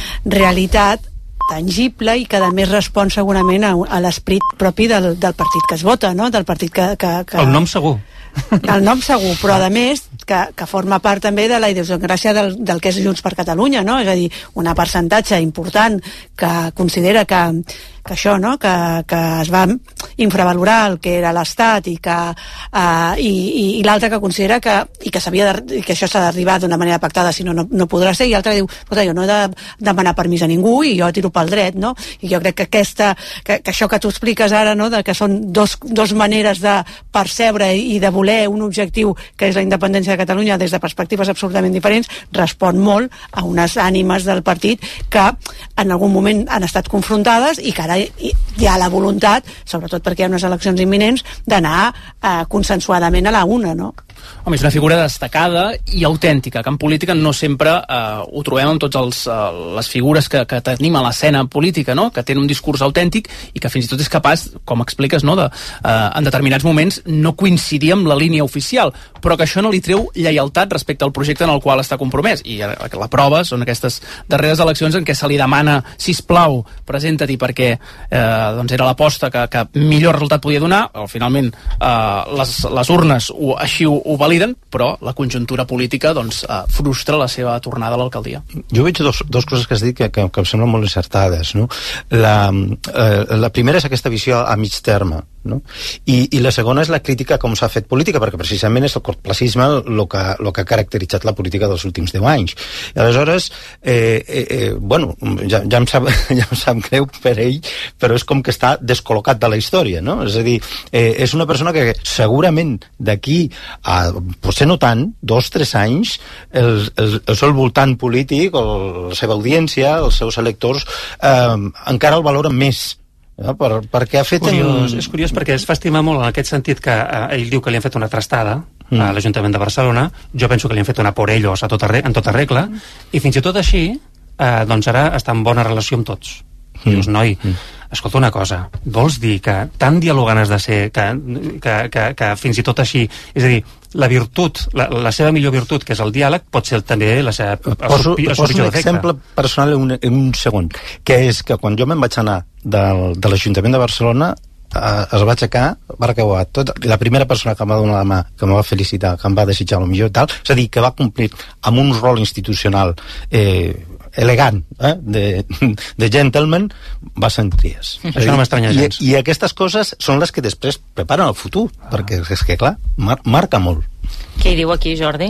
realitat tangible i que a més respon segurament a, a l'esperit propi del, del partit que es vota, no? Del partit que, que, que... El nom segur. El nom segur, però a més que, que forma part també de la idiosincràsia del, del que és Junts per Catalunya, no? És a dir, un percentatge important que considera que, que això, no? Que, que es va infravalorar el que era l'Estat i que uh, i, i, i l'altre que considera que, i que, de, que això s'ha d'arribar d'una manera pactada, si no, no, no podrà ser, i l'altre diu, escolta, jo no he de demanar permís a ningú i jo tiro pel dret, no? I jo crec que aquesta, que, que això que tu expliques ara, no? De que són dos, dos maneres de percebre i de voler un objectiu que és la independència de Catalunya des de perspectives absolutament diferents, respon molt a unes ànimes del partit que en algun moment han estat confrontades i que ara hi ha la voluntat, sobretot perquè hi ha unes eleccions imminents, d'anar eh, consensuadament a la una, no? Home, és una figura destacada i autèntica, que en política no sempre eh, ho trobem amb totes els, eh, les figures que, que tenim a l'escena política, no? Que tenen un discurs autèntic i que fins i tot és capaç, com expliques, no? de, eh, en determinats moments no coincidir amb la línia oficial, però que això no li treu lleialtat respecte al projecte en el qual està compromès. I la prova són aquestes darreres eleccions en què se li demana, sisplau, presenta-t'hi perquè eh, doncs era l'aposta que, que millor resultat podia donar. Finalment eh, les, les urnes ho, així ho, ho validen, però la conjuntura política doncs, eh, frustra la seva tornada a l'alcaldia. Jo veig dos, dos coses que has dit que, que, que em semblen molt encertades, no? La, eh, la primera és aquesta visió a mig terme, no? I, i la segona és la crítica com s'ha fet política, perquè precisament és el cortoplacisme el que, el que ha caracteritzat la política dels últims deu anys. I aleshores, eh, eh, eh, bueno, ja, ja, em sap, ja em sap greu per ell, però és com que està descol·locat de la història, no? És a dir, eh, és una persona que segurament d'aquí a, potser no tant, dos, tres anys, el, el, el seu voltant polític, o la seva audiència, els seus electors, eh, encara el valoren més. No? Per, perquè ha fet... Curiós, en... És curiós perquè es fa estimar molt en aquest sentit que eh, ell diu que li han fet una trastada mm. a l'Ajuntament de Barcelona. Jo penso que li han fet una por ellos a tota, en tota regla, mm. i fins i tot així eh, doncs ara està en bona relació amb tots. Mm. Dius, noi, mm. escolta una cosa, vols dir que tan dialogant has de ser que, que, que, que fins i tot així, és a dir, la virtut, la, la seva millor virtut, que és el diàleg, pot ser també la seva... Poso, poso un exemple personal en un, en un segon, que és que quan jo me'n vaig anar del, de l'Ajuntament de Barcelona, eh, es va aixecar, va recauar tot, la primera persona que em va donar la mà, que em va felicitar, que em va desitjar el millor i tal, és a dir, que va complir amb un rol institucional eh, elegant, eh, de, de gentleman, va ser Trias. Això no m'estranya gens. I, I aquestes coses són les que després preparen el futur, ah. perquè és que, clar, mar, marca molt. Què hi diu aquí, Jordi?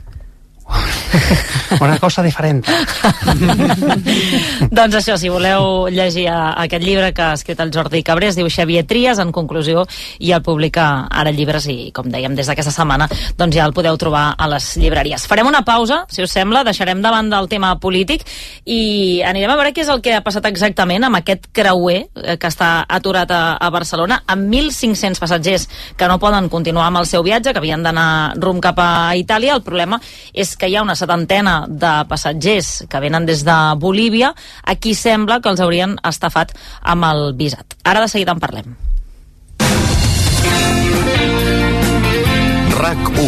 Una cosa diferent. Doncs això, si voleu llegir aquest llibre que ha escrit el Jordi Cabré, es diu Xavier Trias, en conclusió, i el publica ara Llibres, i com dèiem, des d'aquesta setmana doncs ja el podeu trobar a les llibreries. Farem una pausa, si us sembla, deixarem davant del tema polític i anirem a veure què és el que ha passat exactament amb aquest creuer que està aturat a, a Barcelona, amb mil cinc-cents passatgers que no poden continuar amb el seu viatge, que havien d'anar rumb cap a Itàlia. El problema és que hi ha una setantena de passatgers que venen des de Bolívia, a qui sembla que els haurien estafat amb el visat. Ara de seguida en parlem. RAC u.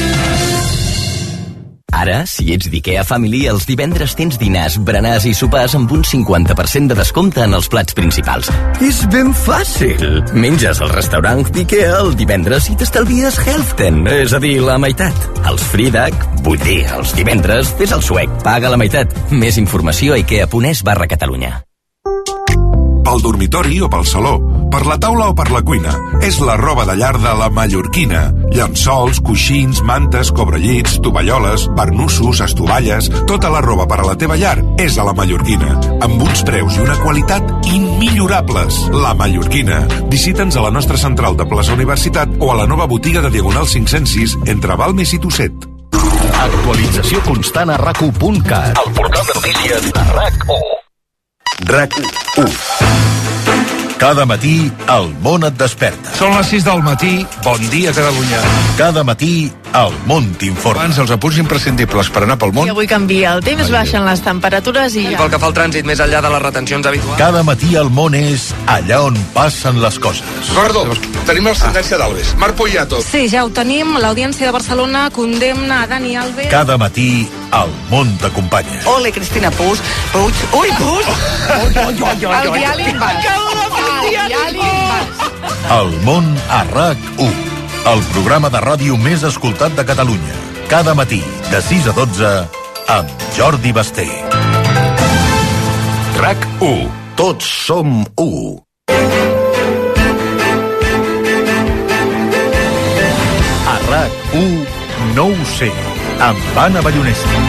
Ara, si ets d'IKEA Family, els divendres tens dinars, berenars i sopars amb un cinquanta per cent de descompte en els plats principals. És ben fàcil. Menges al restaurant d'IKEA el divendres i t'estalvies Helften, és a dir, la meitat. Els Fridag, vull dir, els divendres, fes el suec, paga la meitat. Més informació a ikea punt es barra Catalunya. Pel dormitori o pel saló, per la taula o per la cuina. És la roba de llar de la Mallorquina. Llençols, coixins, mantes, cobrellits, tovalloles, barnussos, estovalles... Tota la roba per a la teva llar és a la Mallorquina. Amb uns preus i una qualitat immillorables. La Mallorquina. Visita'ns a la nostra central de plaça Universitat o a la nova botiga de Diagonal cinc-cents sis entre Balmes i Tosset. Actualització constant a rac u punt cat. El portal de notícies de RAC u. RAC u. Cada matí el món et desperta. Són les sis del matí, bon dia Catalunya. Cada matí el món t'informa. Abans els apunts imprescindibles per anar pel món. I avui canvia el temps, baixen les temperatures i ja... Pel que fa al trànsit, més enllà de les retencions habituals. Cada matí el món és allà on passen les coses. Perdó, tenim la sentència d'Alves. Marc Poyato. Sí, ja ho tenim. L'Audiència de Barcelona condemna a Dani Alves. Cada matí el món t'acompanya. Ole, Cristina Puig. Puig. Ui, Puig! El diàleg vas. El món a RAC u. El programa de ràdio més escoltat de Catalunya. Cada matí, de sis a dotze, amb Jordi Basté. RAC u. Tots som u. A RAC u, no ho sé, amb Anna Ballonesta.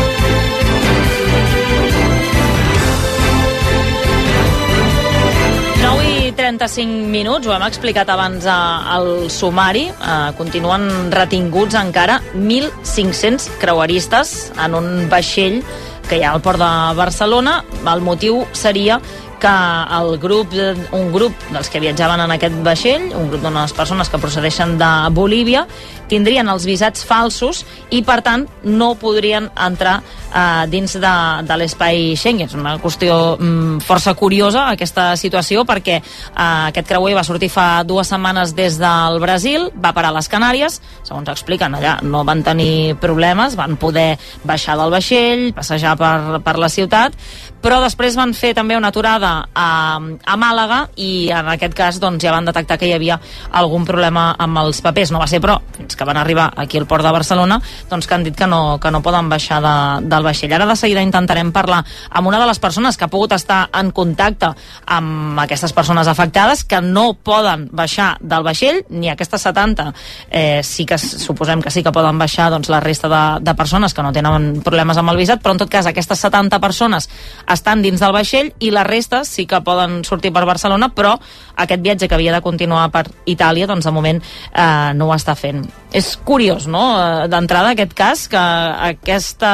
trenta-cinc minuts, ho hem explicat abans al sumari, eh, continuen retinguts encara mil cinc-cents creueristes en un vaixell que hi ha al port de Barcelona. El motiu seria que el grup, un grup dels que viatjaven en aquest vaixell, un grup d'unes persones que procedeixen de Bolívia, tindrien els visats falsos i, per tant, no podrien entrar eh, dins de, de l'espai Schengen. És una qüestió mm, força curiosa, aquesta situació, perquè eh, aquest creuer va sortir fa dues setmanes des del Brasil, va parar a les Canàries, segons expliquen allà no van tenir problemes, van poder baixar del vaixell, passejar per, per la ciutat, però després van fer també una aturada a, a Màlaga i en aquest cas doncs, ja van detectar que hi havia algun problema amb els papers. No va ser, però, fins que van arribar aquí al port de Barcelona, doncs que han dit que no, que no poden baixar de, del vaixell. Ara de seguida intentarem parlar amb una de les persones que ha pogut estar en contacte amb aquestes persones afectades, que no poden baixar del vaixell, ni aquestes setanta, eh, sí que suposem que sí que poden baixar doncs, la resta de, de persones que no tenen problemes amb el visat, però en tot cas aquestes setanta persones estan dins del vaixell i la resta sí que poden sortir per Barcelona, però aquest viatge que havia de continuar per Itàlia, doncs de moment eh, no ho està fent. És curiós, no?, d'entrada aquest cas, que aquesta,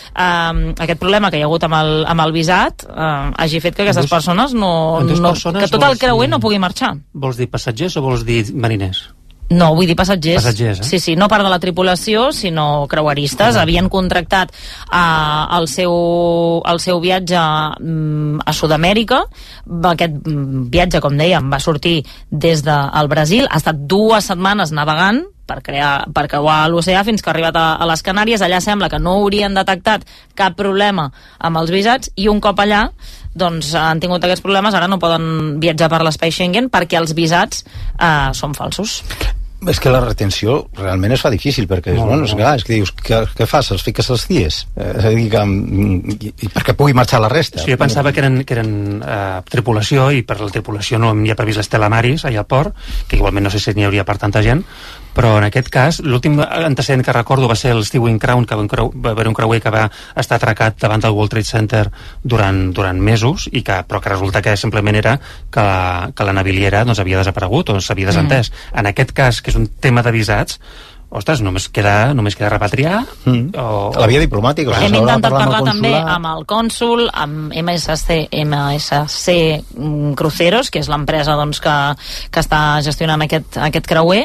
eh, aquest problema que hi ha hagut amb el, amb el visat eh, hagi fet que aquestes persones no... no persones que tot el creuer no pugui marxar. Vols dir passatgers o vols dir mariners? No, vull dir passatgers. Passatgers, eh? Sí, sí, no part de la tripulació, sinó creueristes. Ah. Havien contractat uh, el, seu, el seu viatge um, a Sud-amèrica. Aquest um, viatge, com dèiem, va sortir des del Brasil. Ha estat dues setmanes navegant per, crear, per creuar l'oceà fins que ha arribat a, a les Canàries. Allà sembla que no haurien detectat cap problema amb els visats i un cop allà doncs han tingut aquests problemes, ara no poden viatjar per l'espai Schengen perquè els visats eh, són falsos. És que la retenció realment es fa difícil, perquè no, bueno, no. És, clar, és que dius, què, què fas? Els fiques als dies? Eh, és a dir, que, i, i perquè pugui marxar la resta. Sí, jo pensava que eren, que eren uh, tripulació, i per la tripulació no hi ha previst l'Estela Maris allà al port, que igualment no sé si n'hi hauria per tanta gent, però en aquest cas, l'últim antecedent que recordo va ser el Stewing Crown, que va, creu, va haver un creuer que va estar atracat davant del World Trade Center durant, durant mesos, i que, però que resulta que simplement era que la, que la naviliera doncs, havia desaparegut o s'havia desentès. Mm. En aquest cas, que és un tema de visats, ostres, només queda, només queda repatriar mm. o, la via diplomàtica. Hem intentat parlar amb també amb el cònsul, amb M S C, M S C Cruceros, que és l'empresa doncs, que, que està gestionant aquest, aquest creuer,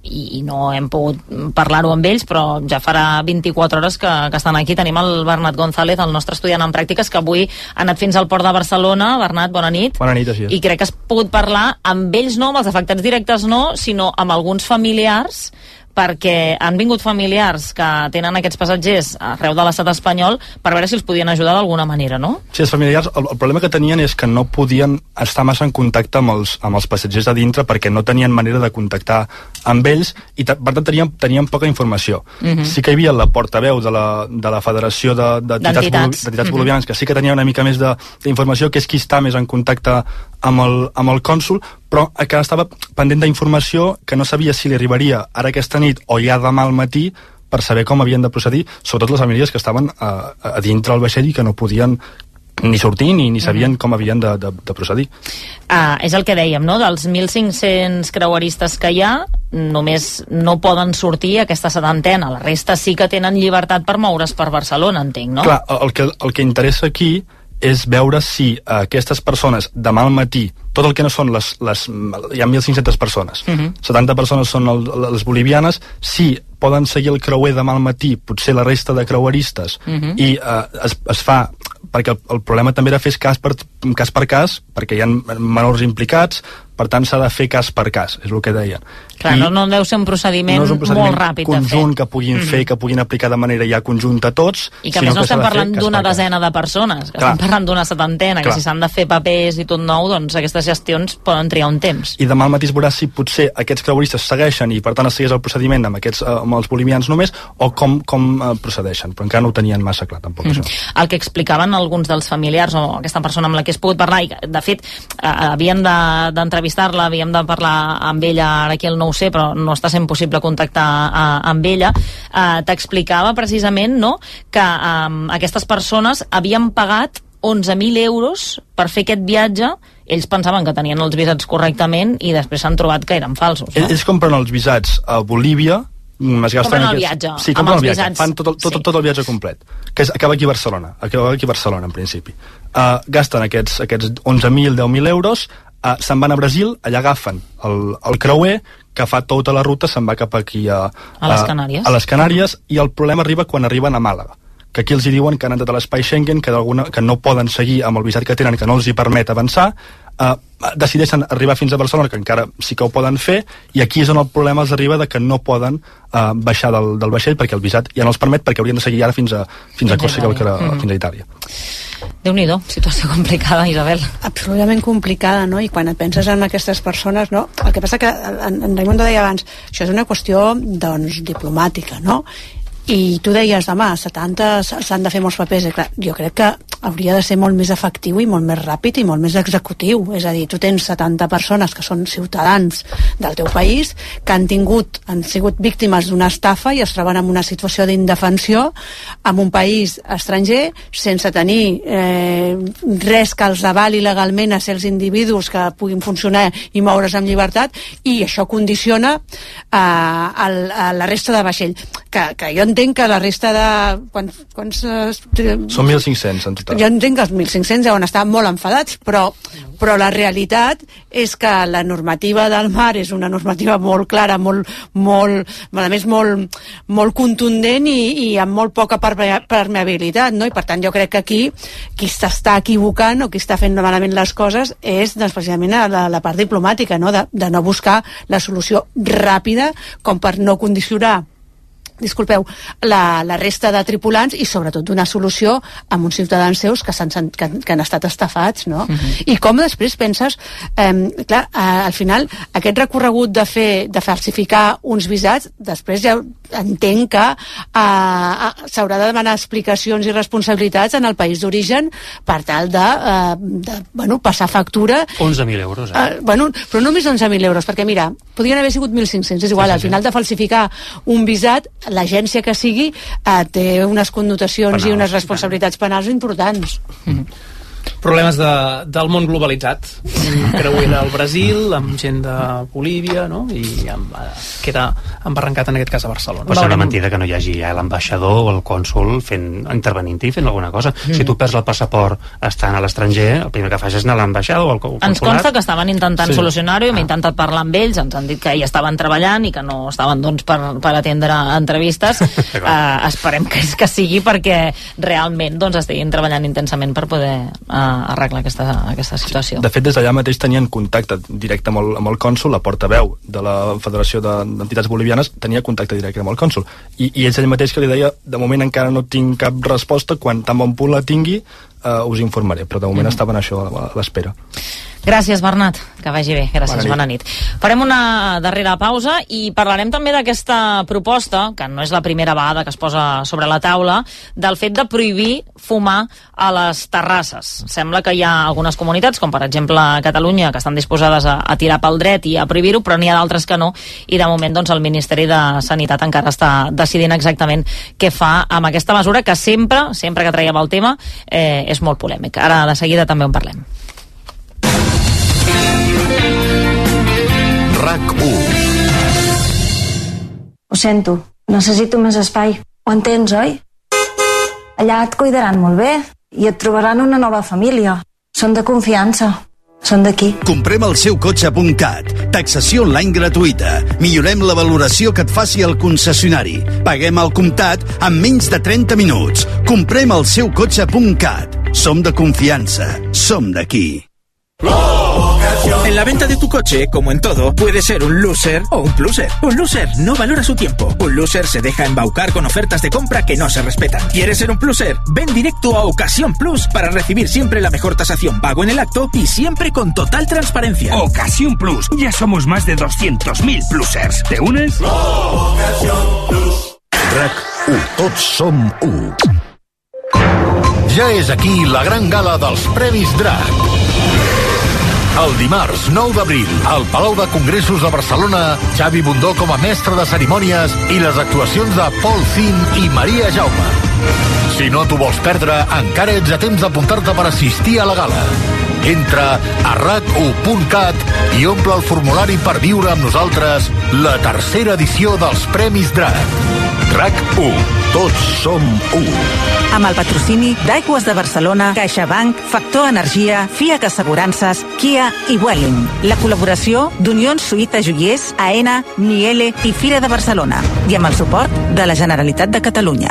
i no hem pogut parlar-ho amb ells, però ja farà vint-i-quatre hores que, que estan aquí. Tenim el Bernat González, el nostre estudiant en pràctiques, que avui ha anat fins al port de Barcelona. Bernat, bona nit. Bona nit, així és. I crec que has pogut parlar amb ells, no, amb els afectats directes no, sinó amb alguns familiars, perquè han vingut familiars que tenen aquests passatgers arreu de l'estat espanyol per veure si els podien ajudar d'alguna manera, no? Sí, els familiars, el, el problema que tenien és que no podien estar massa en contacte amb els, amb els passatgers de dintre perquè no tenien manera de contactar amb ells i per tant tenien, tenien poca informació. Uh-huh. Sí que hi havia la portaveu de la, de la Federació d'Entitats de, de, uh-huh. Bolivianes, que sí que tenia una mica més d'informació, que és qui està més en contacte amb el, amb el cònsul, però que estava pendent d'informació que no sabia si li arribaria ara aquesta nit o ja demà al matí per saber com havien de procedir, sobretot les famílies que estaven a, a dintre del vaixell i que no podien ni sortir ni, ni sabien uh-huh. com havien de, de, de procedir. Uh, és el que dèiem, no? Dels mil cinc-cents creueristes que hi ha, només no poden sortir aquesta setantena, la resta sí que tenen llibertat per moure's per Barcelona, entenc, no? Clar, el que, el que interessa aquí és veure si uh, aquestes persones demà al matí, tot el que no són les, les hi ha mil cinc-centes persones, uh-huh. setanta persones són el, les bolivianes, si poden seguir el creuer demà al matí, potser la resta de creueristes, uh-huh. i uh, es, es fa, perquè el, el problema també era fer cas per, cas per cas, perquè hi ha menors implicats, per tant s'ha de fer cas per cas, és el que deien. Clar, I no, no deu ser un procediment, no un procediment molt ràpid conjunt que puguin mm-hmm. fer, que puguin aplicar de manera ja conjunta tots. I que a més no estem parlant d'una desena de persones, que Clar. estem parlant d'una setantena, Clar. que si s'han de fer papers i tot nou, doncs aquestes gestions poden triar un temps. I demà al matí es veurà si potser aquests creueristes segueixen i per tant es segueix el procediment amb, aquests, amb els bolivians només, o com, com uh, procedeixen, però encara no ho tenien massa clar tampoc mm-hmm. això. El que explicaven alguns dels familiars o aquesta persona amb la que has pogut parlar, i de fet uh, havien d'entrevistar-la, havíem de parlar amb ella ara aquí el no ho sé, però no està sent possible contactar uh, amb ella, uh, t'explicava precisament, no?, que um, aquestes persones havien pagat onze mil euros per fer aquest viatge. Ells pensaven que tenien els visats correctament i després s'han trobat que eren falsos, no? Ells compren els visats a Bolívia, es gasten compren el aquests... viatge, sí, compren el viatge, visats... fan tot el, tot, sí. tot el viatge complet, que és, acaba aquí a Barcelona, acaba aquí a Barcelona en principi. Uh, gasten aquests, aquests onze mil, deu mil euros, uh, se'n van a Brasil, allà agafen el, el creuer que fa tota la ruta, se'n va cap aquí a, a, les Canàries. a les Canàries, i el problema arriba quan arriben a Màlaga, que aquí els hi diuen que han entrat a l'espai Schengen, que, que no poden seguir amb el visat que tenen, que no els hi permet avançar, uh, decideixen arribar fins a Barcelona, que encara sí que ho poden fer, i aquí és on el problema els arriba de que no poden uh, baixar del, del vaixell perquè el visat ja no els permet, perquè haurien de seguir ara fins a, fins a Còrsega, mm. fins a Itàlia. Déu-n'hi-do, situació complicada, Isabel. Absolutament complicada, no? I quan et penses en aquestes persones, no? El que passa que en, en Raimundo deia abans, això és una qüestió, doncs, diplomàtica, no? I tu deies, demà, setanta s'han de fer molts papers, i clar, jo crec que hauria de ser molt més efectiu i molt més ràpid i molt més executiu, és a dir, tu tens setanta persones que són ciutadans del teu país, que han tingut, han sigut víctimes d'una estafa i es troben en una situació d'indefensió en un país estranger, sense tenir eh, res que els avali legalment a ser els individus que puguin funcionar i moure's amb llibertat, i això condiciona eh, el, a la resta de vaixell, que, que jo entenc que la resta de... Quants, quants, eh, són mil cinc-cents en total. Jo entenc que els mil cinc-cents deuen estar molt enfadats, però, però la realitat és que la normativa del mar és una normativa molt clara, molt, molt, a més molt, molt contundent i, i amb molt poca permeabilitat, no? I per tant jo crec que aquí qui s'està equivocant o qui està fent malament les coses és doncs, precisament la, la part diplomàtica, no? De, de no buscar la solució ràpida com per no condicionar disculpeu, la, la resta de tripulants i sobretot donar solució a uns ciutadans seus que, han, que, que han estat estafats, no? Uh-huh. I com després penses, eh, clar, eh, al final aquest recorregut de fer, de falsificar uns visats, després ja entenc que eh, s'haurà de demanar explicacions i responsabilitats en el país d'origen per tal de, eh, de bueno, passar factura. onze mil euros, eh? eh? Bueno, però no només onze mil euros, perquè mira, podrien haver sigut mil cinc-cents, és igual, sí, sí, al final sí. De falsificar un visat, l'agència que sigui eh, té unes connotacions penals, i unes responsabilitats penals importants. Mm-hmm. Problemes de, del món globalitzat, creuent al Brasil amb gent de Bolívia, no? I amb, queda embarrancat en aquest cas a Barcelona. Pot ser una mentida que no hi hagi ja l'ambaixador o el cònsol fent, intervenint-hi, fent alguna cosa. Mm. Si tu perds el passaport estant a l'estranger, el primer que fas és anar a l'ambaixada o al consulat. Ens consta que estaven intentant sí. solucionar-ho i hem ah. intentat parlar amb ells, ens han dit que ja estaven treballant i que no estaven doncs, per, per atendre entrevistes. uh, esperem que, que sigui perquè realment doncs, estiguin treballant intensament per poder uh, arreglar aquesta, aquesta situació. De fet, des d'allà mateix tenien contacte directe amb el, amb el cònsol, la portaveu de la Federació d'Entitats Bolivianes tenia contacte directe amb el cònsol. I, i és ell mateix que li deia, de moment encara no tinc cap resposta, quan tan bon punt la tingui, uh, us informaré, però de moment mm. estaven això a l'espera. Gràcies, Bernat, que vagi bé. Gràcies, bona nit. bona nit. Farem una darrera pausa i parlarem també d'aquesta proposta, que no és la primera vegada que es posa sobre la taula, del fet de prohibir fumar a les terrasses. Sembla que hi ha algunes comunitats, com per exemple Catalunya, que estan disposades a, a tirar pel dret i a prohibir-ho, però n'hi ha d'altres que no, i de moment doncs, el Ministeri de Sanitat encara està decidint exactament què fa amb aquesta mesura, que sempre, sempre que traiem el tema, eh, és molt polèmic. Ara de seguida també en parlem. RAC u. Ho sento, necessito més espai. Ho entens, oi? Allà et cuidaran molt bé i et trobaran una nova família. Són de confiança. Són d'aquí. Comprem el seu cotxe punt cat. Taxació online gratuïta. Millorem la valoració que et faci el concessionari. Paguem al comptat en menys de trenta minuts. Comprem el seu cotxe punt cat. Som de confiança. Som d'aquí. En la venta de tu coche, como en todo, puede ser un loser o un pluser. Un loser no valora su tiempo. Un loser se deja embaucar con ofertas de compra que no se respetan. ¿Quieres ser un pluser? Ven directo a Ocasión Plus para recibir siempre la mejor tasación pago en el acto y siempre con total transparencia. Ocasión Plus. Ya somos más de doscientos mil plusers. ¿Te unes? Ocasión Plus. RAC u. Tots som u. Ja és aquí la gran gala dels Premis Drac. El dimarts nou d'abril, al Palau de Congressos de Barcelona, Xavi Bundó com a mestre de cerimònies i les actuacions de Paul Zin i Maria Jaume. Si no t'ho vols perdre, encara ets a temps d'apuntar-te per assistir a la gala. Entra a rac u punt cat i omple el formulari per viure amb nosaltres la tercera edició dels Premis Drac. RAC u. Tots som u. Amb el patrocini d'Aigües de Barcelona, CaixaBank, Factor Energia, Fiat Assegurances, Kia i Welling. La col·laboració d'Unions Suïta Joiers, AENA, Niele i Fira de Barcelona. I amb el suport de la Generalitat de Catalunya.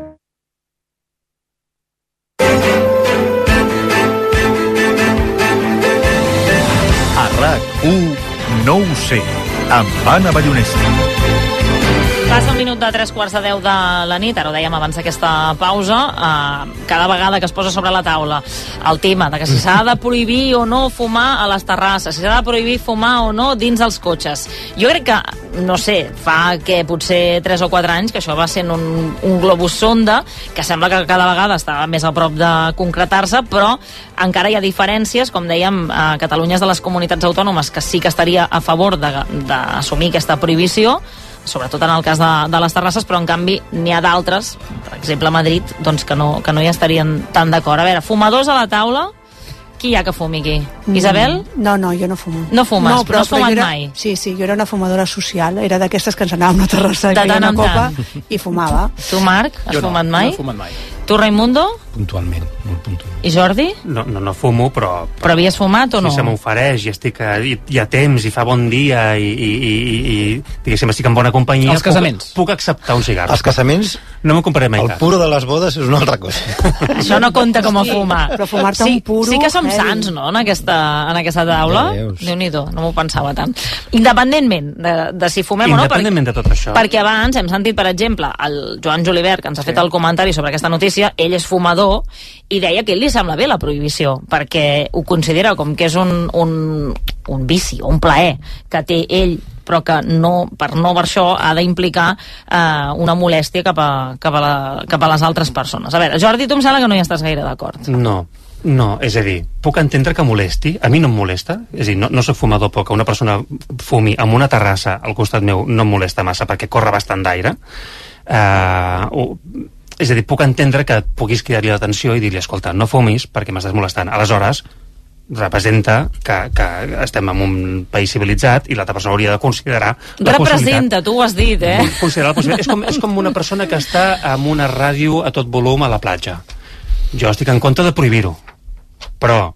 A RAC u, no ho sé, amb Anna Ballonesta. Passa un minut de tres quarts de deu de la nit, ara ho dèiem abans d'aquesta pausa, eh, cada vegada que es posa sobre la taula el tema de que si s'ha de prohibir o no fumar a les terrasses, si s'ha de prohibir fumar o no dins dels cotxes. Jo crec que, no sé, fa que potser tres o quatre anys que això va sent un, un globus sonda, que sembla que cada vegada està més a prop de concretar-se, però encara hi ha diferències, com dèiem, a Catalunya és de les comunitats autònomes que sí que estaria a favor d'assumir aquesta prohibició, sobretot en el cas de, de les terrasses, però en canvi n'hi ha d'altres, per exemple a Madrid, doncs que no, que no hi estarien tan d'acord. A veure, fumadors a la taula, qui hi ha que fumi aquí? Mm. Isabel? No, no, jo no fumo. No fumes, no, però no has fumat era, mai? Sí, sí, jo era una fumadora social, era d'aquestes que ens anava a una terrassa de i feia una copa tant. I fumava. Tu, Marc, has jo fumat no, mai? No he fumat mai. Tu, Raimundo? Puntualment, molt puntualment. I Jordi? No, no, no fumo, però... Però havies fumat o no? Si se m'ofereix i estic a, i, hi ha temps i fa bon dia i, i, i, i, i diguéssim, estic en bona companyia... Els casaments. Puc, puc acceptar un cigarro. Els casaments... No m'ho compraré mai. El puro de les bodes és una altra cosa. Això no compta com a fumar. Però fumar-te sí, un puro... Sí que som heavy. sants, no?, en aquesta, en aquesta taula. Ja Déu-n'hi-do, no m'ho pensava tant. Independentment de, de si fumem o no... Independentment de tot això. Perquè abans hem sentit, per exemple, el Joan Julivert, que ens ha fet sí. el comentari sobre aquesta notícia, ell és fumador, i deia que a ell li sembla bé la prohibició, perquè ho considera com que és un, un, un vici, un plaer que té ell, però que no, per no per això ha d'implicar eh, una molèstia cap a, cap, a la, cap a les altres persones. A veure, Jordi, tu em sembla que no hi estàs gaire d'acord. No, no, és a dir, puc entendre que molesti, a mi no em molesta, és a dir, no, no soc fumador, però que una persona fumi en una terrassa al costat meu no em molesta massa perquè corre bastant d'aire. Eh, o, és a dir, puc entendre que puguis cridar-li l'atenció i dir-li, escolta, no fumis perquè m'estàs molestant. Aleshores, representa que, que estem en un país civilitzat i l'altra persona hauria de considerar la representa, tu ho has dit, eh? Considerar la possibilitat. És com, és com una persona que està amb una ràdio a tot volum a la platja. Jo estic en contra de prohibir-ho, però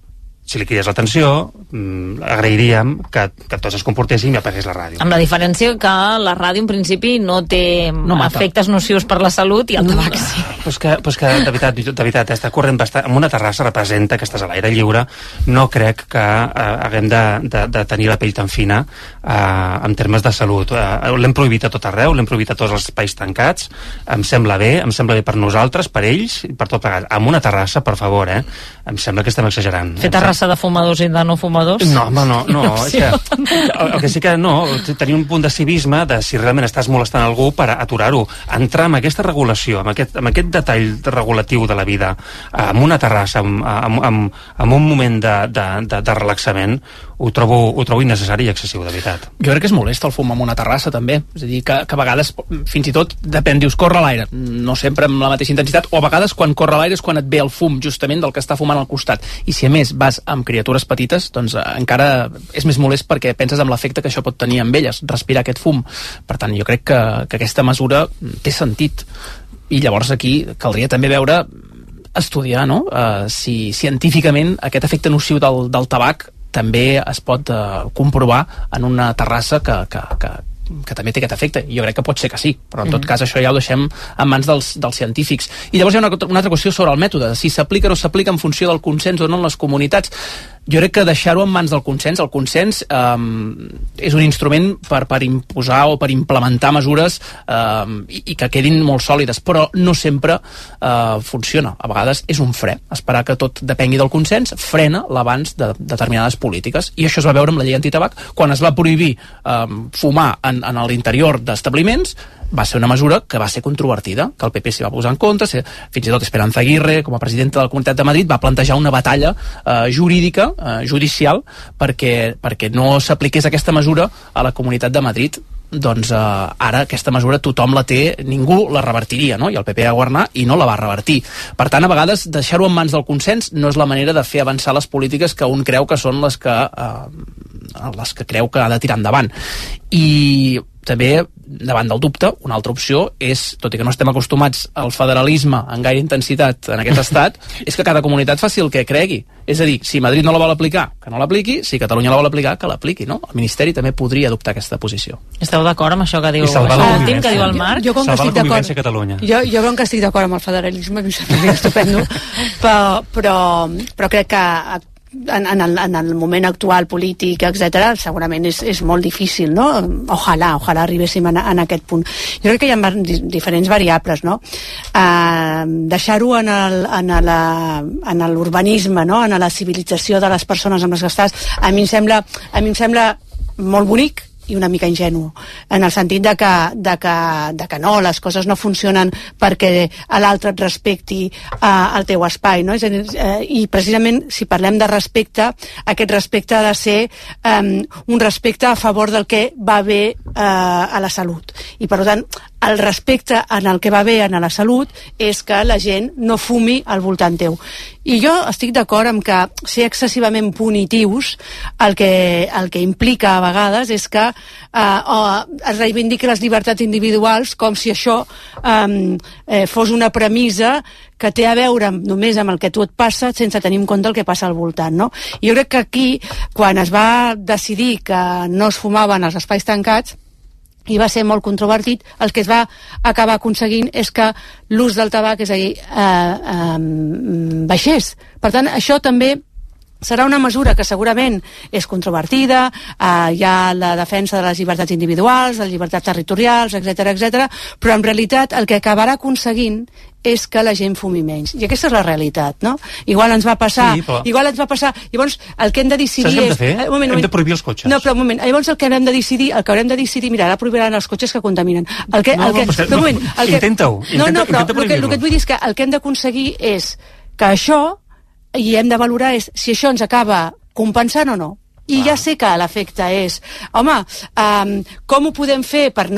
si li cridés l'atenció, mm, agrairíem que, que tots es comportéssim i apagués la ràdio. Amb la diferència que la ràdio en principi no té no efectes nocius per la salut i el tabac sí. Pues que, pues que de veritat, de veritat està corrent bastant, en una terrassa representa que estàs a l'aire lliure, no crec que eh, haguem de, de, de tenir la pell tan fina eh, en termes de salut. Eh, l'hem prohibit a tot arreu, l'hem prohibit a tots els espais tancats, em sembla bé, em sembla bé per nosaltres, per ells, per tot plegat. En una terrassa, per favor, eh? Em sembla que estem exagerant. Fer terrassa de fumadors i de no fumadors? No, home, no, no, és que el, el que sí que no, tenir un punt de civisme de si realment estàs molestant algú per aturar-ho, entrar en aquesta regulació, amb aquest, amb aquest detall regulatiu de la vida, amb una terrassa, amb, amb, amb, amb un moment de, de, de, de relaxament, ho trobo, ho trobo innecessari i excessiu, de veritat. Jo crec que és molest el fum amb una terrassa, també. És a dir, que, que a vegades, fins i tot, depèn, dius, corre a l'aire, no sempre amb la mateixa intensitat, o a vegades quan corre a l'aire és quan et ve el fum, justament, del que està fumant al costat. I si a més vas amb criatures petites, doncs eh, encara és més molest perquè penses en l'efecte que això pot tenir amb elles, respirar aquest fum. Per tant, jo crec que, que aquesta mesura té sentit. I llavors aquí caldria també veure, estudiar, no?, uh, si científicament aquest efecte nociu del, del tabac també es pot uh, comprovar en una terrassa que, que, que, que també té aquest efecte. Jo crec que pot ser que sí, però en tot cas això ja ho deixem en mans dels, dels científics. I llavors hi ha una, una altra qüestió sobre el mètode, si s'aplica o no s'aplica en funció del consens o no en les comunitats. Jo crec que deixar-ho en mans del consens, el consens eh, és un instrument per, per imposar o per implementar mesures eh, i, i que quedin molt sòlides, però no sempre eh, funciona. A vegades és un fre. Esperar que tot depengui del consens frena l'avanç de determinades polítiques. I això es va veure amb la llei antitabac, quan es va prohibir eh, fumar en, en l'interior d'establiments. Va ser una mesura que va ser controvertida, que el P P s'hi va posar en compte, fins i tot Esperanza Aguirre, com a presidenta de la Comunitat de Madrid, va plantejar una batalla eh, jurídica, eh, judicial, perquè, perquè no s'apliqués aquesta mesura a la Comunitat de Madrid. Doncs eh, ara aquesta mesura tothom la té, ningú la revertiria, no? I el P P va governar i no la va revertir. Per tant, a vegades deixar-ho en mans del consens no és la manera de fer avançar les polítiques que un creu que són les que, eh, les que creu que ha de tirar endavant. I també, davant del dubte, una altra opció és, tot i que no estem acostumats al federalisme en gaire intensitat en aquest estat, és que cada comunitat faci el que cregui. És a dir, si Madrid no la vol aplicar, que no l'apliqui, si Catalunya la vol aplicar, que l'apliqui, no? El Ministeri també podria adoptar aquesta posició. Esteu d'acord amb això que diu, això últim, que diu el Marc? Jo, jo com que salvar estic la convivència a Catalunya. Jo, jo com que estic d'acord amb el federalisme, em sembla estupendo, però, però, però crec que En, en, el, en el moment actual polític, etcètera, segurament és, és molt difícil, no? Ojalà, ojalà arribéssim en, en aquest punt. Jo crec que hi ha diferents variables, no? Uh, deixar-ho en, el, en, la, en l'urbanisme, no? En la civilització de les persones amb les que estàs, a mi em sembla, a mi em sembla molt bonic i una mica ingenu, en el sentit de que, de que, de que no, les coses no funcionen perquè l'altre et respecti eh, el teu espai, no? És a dir, eh, i precisament si parlem de respecte, aquest respecte ha de ser eh, un respecte a favor del que va bé eh, a la salut, i per tant el respecte en el que va bé en la salut és que la gent no fumi al voltant teu. I jo estic d'acord amb que ser excessivament punitius el que, el que implica a vegades és que eh, es reivindiqui les llibertats individuals com si això eh, eh, fos una premissa que té a veure només amb el que tu et passa sense tenir en compte el que passa al voltant, no? I jo crec que aquí, quan es va decidir que no es fumaven als espais tancats, i va ser molt controvertit, el que es va acabar aconseguint és que l'ús del tabac, és a dir, eh, eh, baixés. Per tant, això també serà una mesura que segurament és controvertida, eh, hi ha la defensa de les llibertats individuals, de les llibertats territorials, etcètera, etcètera, però en realitat el que acabarà aconseguint és que la gent fumi menys. I aquesta és la realitat, no? Igual ens va passar... Sí, però... Igual ens va passar... Llavors, el que hem de decidir és... Saps què hem de fer? Un moment, hem de prohibir els cotxes. No, però un moment. Llavors el que haurem de decidir... El que haurem de decidir... Mira, ara prohibiran els cotxes que contaminen. El que, no, el que, no, però, però un moment, el que, intenta-ho. No, no, però intenta el que, el que et vull dir és que el que hem d'aconseguir és que això, i hem de valorar és si això ens acaba compensant o no. I ja sé que l'efecte és, home, um, com ho podem fer per no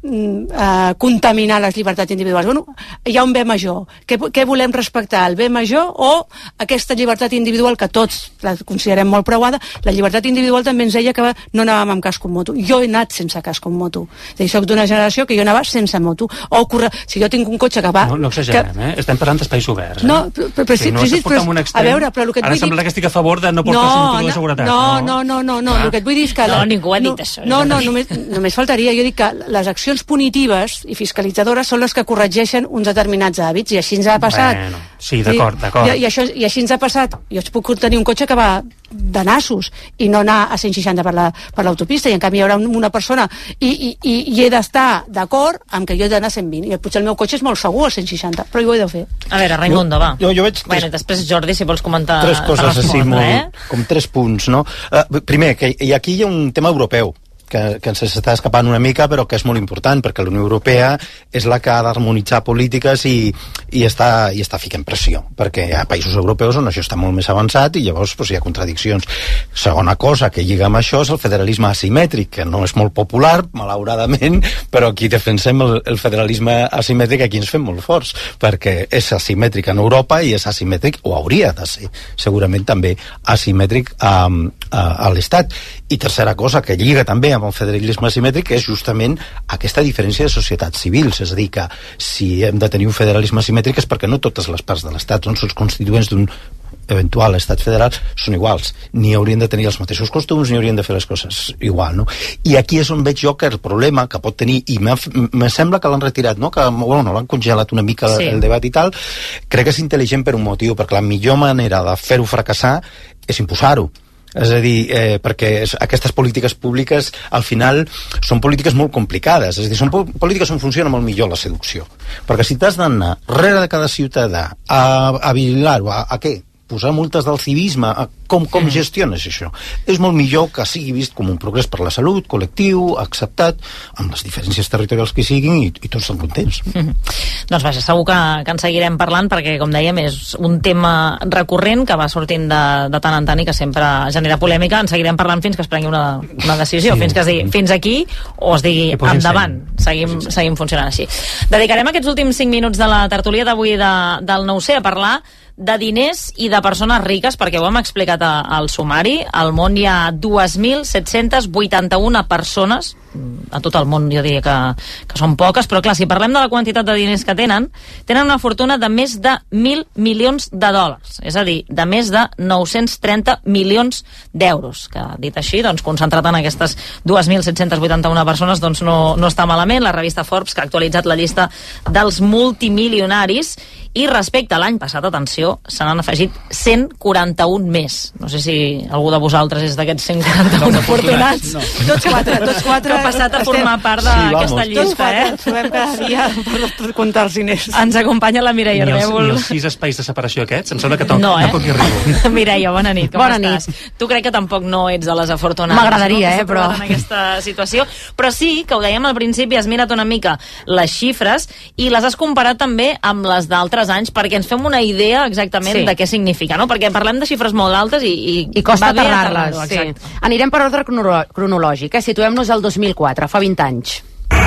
eh, contaminar les llibertats individuals. Bueno, hi ha un bé major. Què, què volem respectar? El bé major o aquesta llibertat individual que tots la considerem molt preuada? La llibertat individual també ens deia que no anàvem amb casco en moto. Jo he anat sense casco en moto. És a dir, soc d'una generació que jo anava sense moto. O corre... Si jo tinc un cotxe que va... No, no exagerem, que... eh? Estem parlant d'espais oberts. Eh? No, però, però, però, sí, no sí, però, un extrem. A veure, però el que et Ara vull sembla dir... que estic a favor de no portar no, cinturó de seguretat. No, no, no, no, no. El que et vull dir és que... No, la... ningú ha dit no, això. No, no, només, només faltaria. Jo dic que les accions punitives i fiscalitzadores són les que corregeixen uns determinats hàbits, i així ens ha passat. Bueno, sí, d'acord, d'acord. I, i, això, I així ens ha passat. Jo es puc tenir un cotxe que va de nassos i no anar a cent seixanta per la, per l'autopista, i en canvi hi haurà una persona i, i, i, i he d'estar d'acord amb que jo he d'anar a cent vint, i potser el meu cotxe és molt segur a cent seixanta, però jo ho he de fer. A veure, Raimundo, va. Jo, jo veig tres, bueno, després Jordi, si vols comentar tres coses així, molt, eh? com tres punts, no? Uh, primer, que i aquí hi ha un tema europeu que, que ens està escapant una mica, però que és molt important, perquè la Unió Europea és la que ha d'harmonitzar polítiques i, i, està, i està ficant pressió, perquè hi ha països europeus on això està molt més avançat i llavors pues, hi ha contradiccions. Segona cosa que lliga amb això és el federalisme asimètric, que no és molt popular, malauradament, però aquí defensem el, el federalisme asimètric, aquí ens fem molt forts, perquè és asimètric en Europa i és asimètric, o hauria de ser, segurament també asimètric a, a, a l'Estat. I tercera cosa que lliga també amb el federalisme asimètric és justament aquesta diferència de societats civils, és a dir, que si hem de tenir un federalisme asimètric és perquè no totes les parts de l'Estat, doncs els constituents d'un eventual estat federal són iguals, ni haurien de tenir els mateixos costums, ni haurien de fer les coses igual, no? I aquí és on veig jo que el problema que pot tenir, i me sembla que l'han retirat, no? Que bueno, l'han congelat una mica sí. el debat i tal, crec que és intel·ligent per un motiu, perquè la millor manera de fer-ho fracassar és imposar-ho. És a dir, eh, perquè aquestes polítiques públiques al final són polítiques molt complicades, és a dir, són polítiques on funciona molt millor la seducció, perquè si t'has d'anar darrere de cada ciutadà a, a vigilar-ho, a, a què? Posar multes del civisme, a com, com mm. gestiones això? És molt millor que sigui vist com un progrés per la salut, col·lectiu, acceptat, amb les diferències territorials que siguin, i, i tots estan contents. Mm -hmm. Doncs vaja, segur que, que en seguirem parlant, perquè, com dèiem, és un tema recurrent que va sortint de, de tant en tant i que sempre genera polèmica. En seguirem parlant fins que es prengui una, una decisió, sí. fins que es digui fins aquí o es digui endavant. Seguim, seguim funcionant així. Dedicarem aquests últims cinc minuts de la tertúlia d'avui de, del nou C a parlar de diners i de persones riques, perquè ho hem explicat a, al sumari. Al món hi ha dos mil set-cents vuitanta-una persones, a tot el món jo diria que, que són poques, però clar, si parlem de la quantitat de diners que tenen, tenen una fortuna de més de mil milions de dòlars, és a dir, de més de nou-cents trenta milions d'euros, que dit així, doncs concentrat en aquestes dos mil set-cents vuitanta-una persones, doncs no, no està malament. La revista Forbes, que ha actualitzat la llista dels multimilionaris, i respecte a l'any passat, atenció, se n'han afegit cent quaranta-un més. No sé si algú de vosaltres és d'aquests cent quaranta-un no, afortunats. No. Tots quatre, tots quatre. Que ha passat a formar part d'aquesta sí, llista, eh? Tots trobem cada dia per, per comptar els diners. Ens acompanya la Mireia Rèvol. Ni els sis espais de separació aquests? Em sembla que tampoc, no, eh? tampoc hi arribo. Mireia, bona nit, com bona estàs? Nit. Tu crec que tampoc no ets de les afortunades. M'agradaria, no? eh, però... en aquesta situació. Però sí, que ho dèiem al principi, has mirat una mica les xifres i les has comparat també amb les d'altres anys, perquè ens fem una idea exactament sí. de què significa, no? Perquè parlem de xifres molt altes i... I, I costa aterrar-les, sí. Anirem per ordre cronològic, eh? Situem-nos al dos mil quatre, fa vint anys.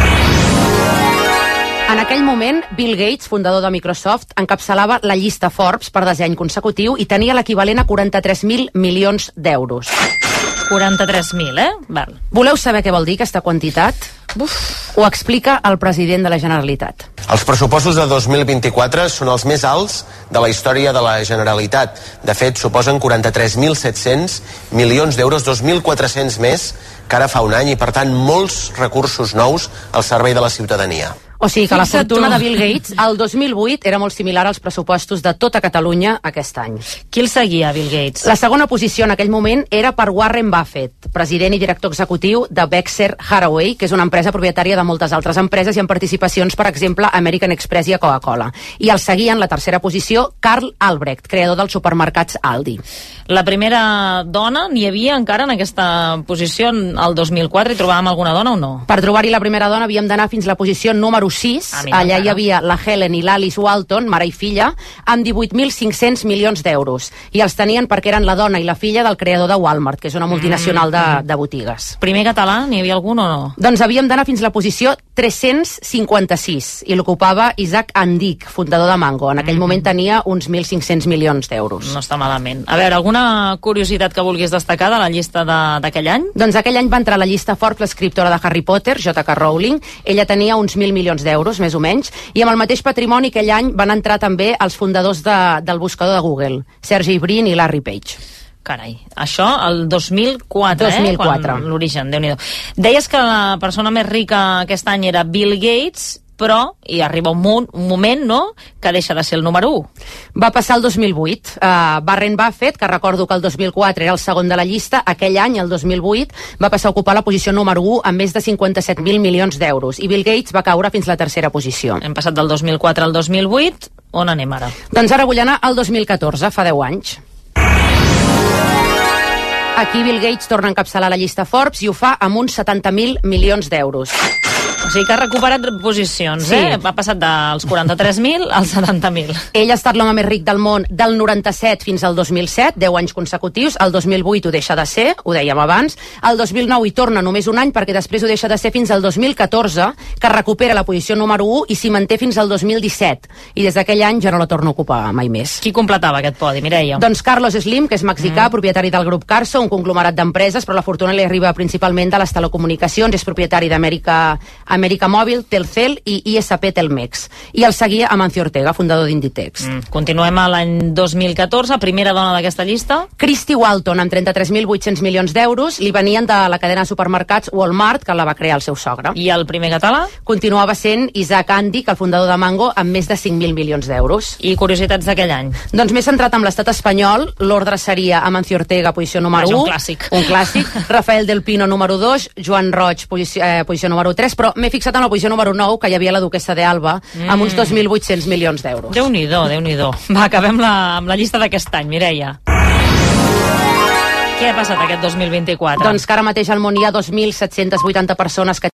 En aquell moment, Bill Gates, fundador de Microsoft, encapçalava la llista Forbes per desè any consecutiu i tenia l'equivalent a quaranta-tres mil milions d'euros. quaranta-tres mil, eh? Val. Voleu saber què vol dir aquesta quantitat? Uf. Ho explica el president de la Generalitat. Els pressupostos de dos mil vint-i-quatre són els més alts de la història de la Generalitat. De fet, suposen quaranta-tres mil set-cents milions d'euros, dos mil quatre-cents més que ara fa un any, i per tant molts recursos nous al servei de la ciutadania. O sigui que la Fixa't fortuna tu. de Bill Gates el dos mil vuit era molt similar als pressupostos de tota Catalunya aquest any. Qui el seguia, Bill Gates? La segona posició en aquell moment era per Warren Buffett, president i director executiu de Berkshire Hathaway, que és una empresa propietària de moltes altres empreses i amb participacions, per exemple, American Express i a Coca-Cola. I el seguia en la tercera posició Carl Albrecht, creador dels supermercats Aldi. La primera dona, n'hi havia encara en aquesta posició al dos mil quatre? Hi trobàvem alguna dona o no? Per trobar-hi la primera dona havíem d'anar fins a la posició número número sis, Ah, mira, allà hi encara. havia la Helen i l'Alice Walton, mare i filla, amb divuit mil cinc-cents milions d'euros. I els tenien perquè eren la dona i la filla del creador de Walmart, que és una multinacional de, de botigues. Primer català, n'hi havia algun o no? Doncs havíem d'anar fins a la posició tres-cents cinquanta-sis i l'ocupava Isaac Andic, fundador de Mango. En aquell mm. moment tenia uns mil cinc-cents milions d'euros. No està malament. A veure, alguna curiositat que vulguis destacar de la llista d'aquell any? Doncs aquell any va entrar a la llista Forbes l'escriptora de Harry Potter, J K Rowling. Ella tenia uns mil milions d'euros, més o menys, i amb el mateix patrimoni aquell any van entrar també els fundadors de, del buscador de Google, Sergey Brin i Larry Page. Carai, això el dos mil quatre, dos mil quatre. Eh? L'origen, Déu-n'hi-do. Deies que la persona més rica aquest any era Bill Gates, però hi arriba un, mo un moment, no?, que deixa de ser el número u. Va passar el dos mil vuit. Uh, Warren Buffett, que recordo que el dos mil quatre era el segon de la llista, aquell any, el dos mil vuit, va passar a ocupar la posició número u amb més de cinquanta-set mil milions d'euros, i Bill Gates va caure fins a la tercera posició. Hem passat del dos mil quatre al dos mil vuit. On anem ara? Doncs ara vull anar al dos mil catorze, fa deu anys. Aquí Bill Gates torna a encapçalar la llista Forbes i ho fa amb uns setanta mil milions d'euros. O sigui que ha recuperat posicions, Sí. eh? Ha passat dels quaranta-tres mil als setanta mil. Ell ha estat l'home més ric del món del noranta-set fins al dos mil set, deu anys consecutius. El dos mil vuit ho deixa de ser, ho dèiem abans. El dos mil nou hi torna només un any perquè després ho deixa de ser fins al dos mil catorze, que recupera la posició número u i s'hi manté fins al dos mil disset. I des d'aquell any ja no la torna a ocupar mai més. Qui completava aquest podi, Mireia? Doncs Carlos Slim, que és mexicà, mm. propietari del grup Carso, un conglomerat d'empreses, però la fortuna li arriba principalment de les telecomunicacions. És propietari d'Amèrica Amèrica Mòbil, Telcel i I S P Telmex. I el seguia Amancio Ortega, fundador d'Inditex. Mm. Continuem a l'any dos mil catorze, primera dona d'aquesta llista. Christy Walton, amb trenta-tres mil vuit-cents milions d'euros, li venien de la cadena de supermercats Walmart, que la va crear el seu sogre. I el primer català? Continuava sent Isaac Andic, el fundador de Mango, amb més de cinc mil milions d'euros. I curiositats d'aquell any? Doncs més centrat amb l'estat espanyol, l'ordre seria Amancio Ortega, posició número Vaja, u. un clàssic. Un clàssic. Rafael del Pino, número dos. Joan Roig, posició, eh, posició número tres. Però m'he fixat en la posició número nou, que hi havia la duquessa d'Alba, mm. amb uns dos mil vuit-cents milions d'euros. Déu-n'hi-do, Déu-n'hi-do. Va, acabem la, amb la llista d'aquest any, Mireia. Què ha passat aquest dos mil vint-i-quatre? Doncs que ara mateix al món hi ha dos mil set-cents vuitanta persones que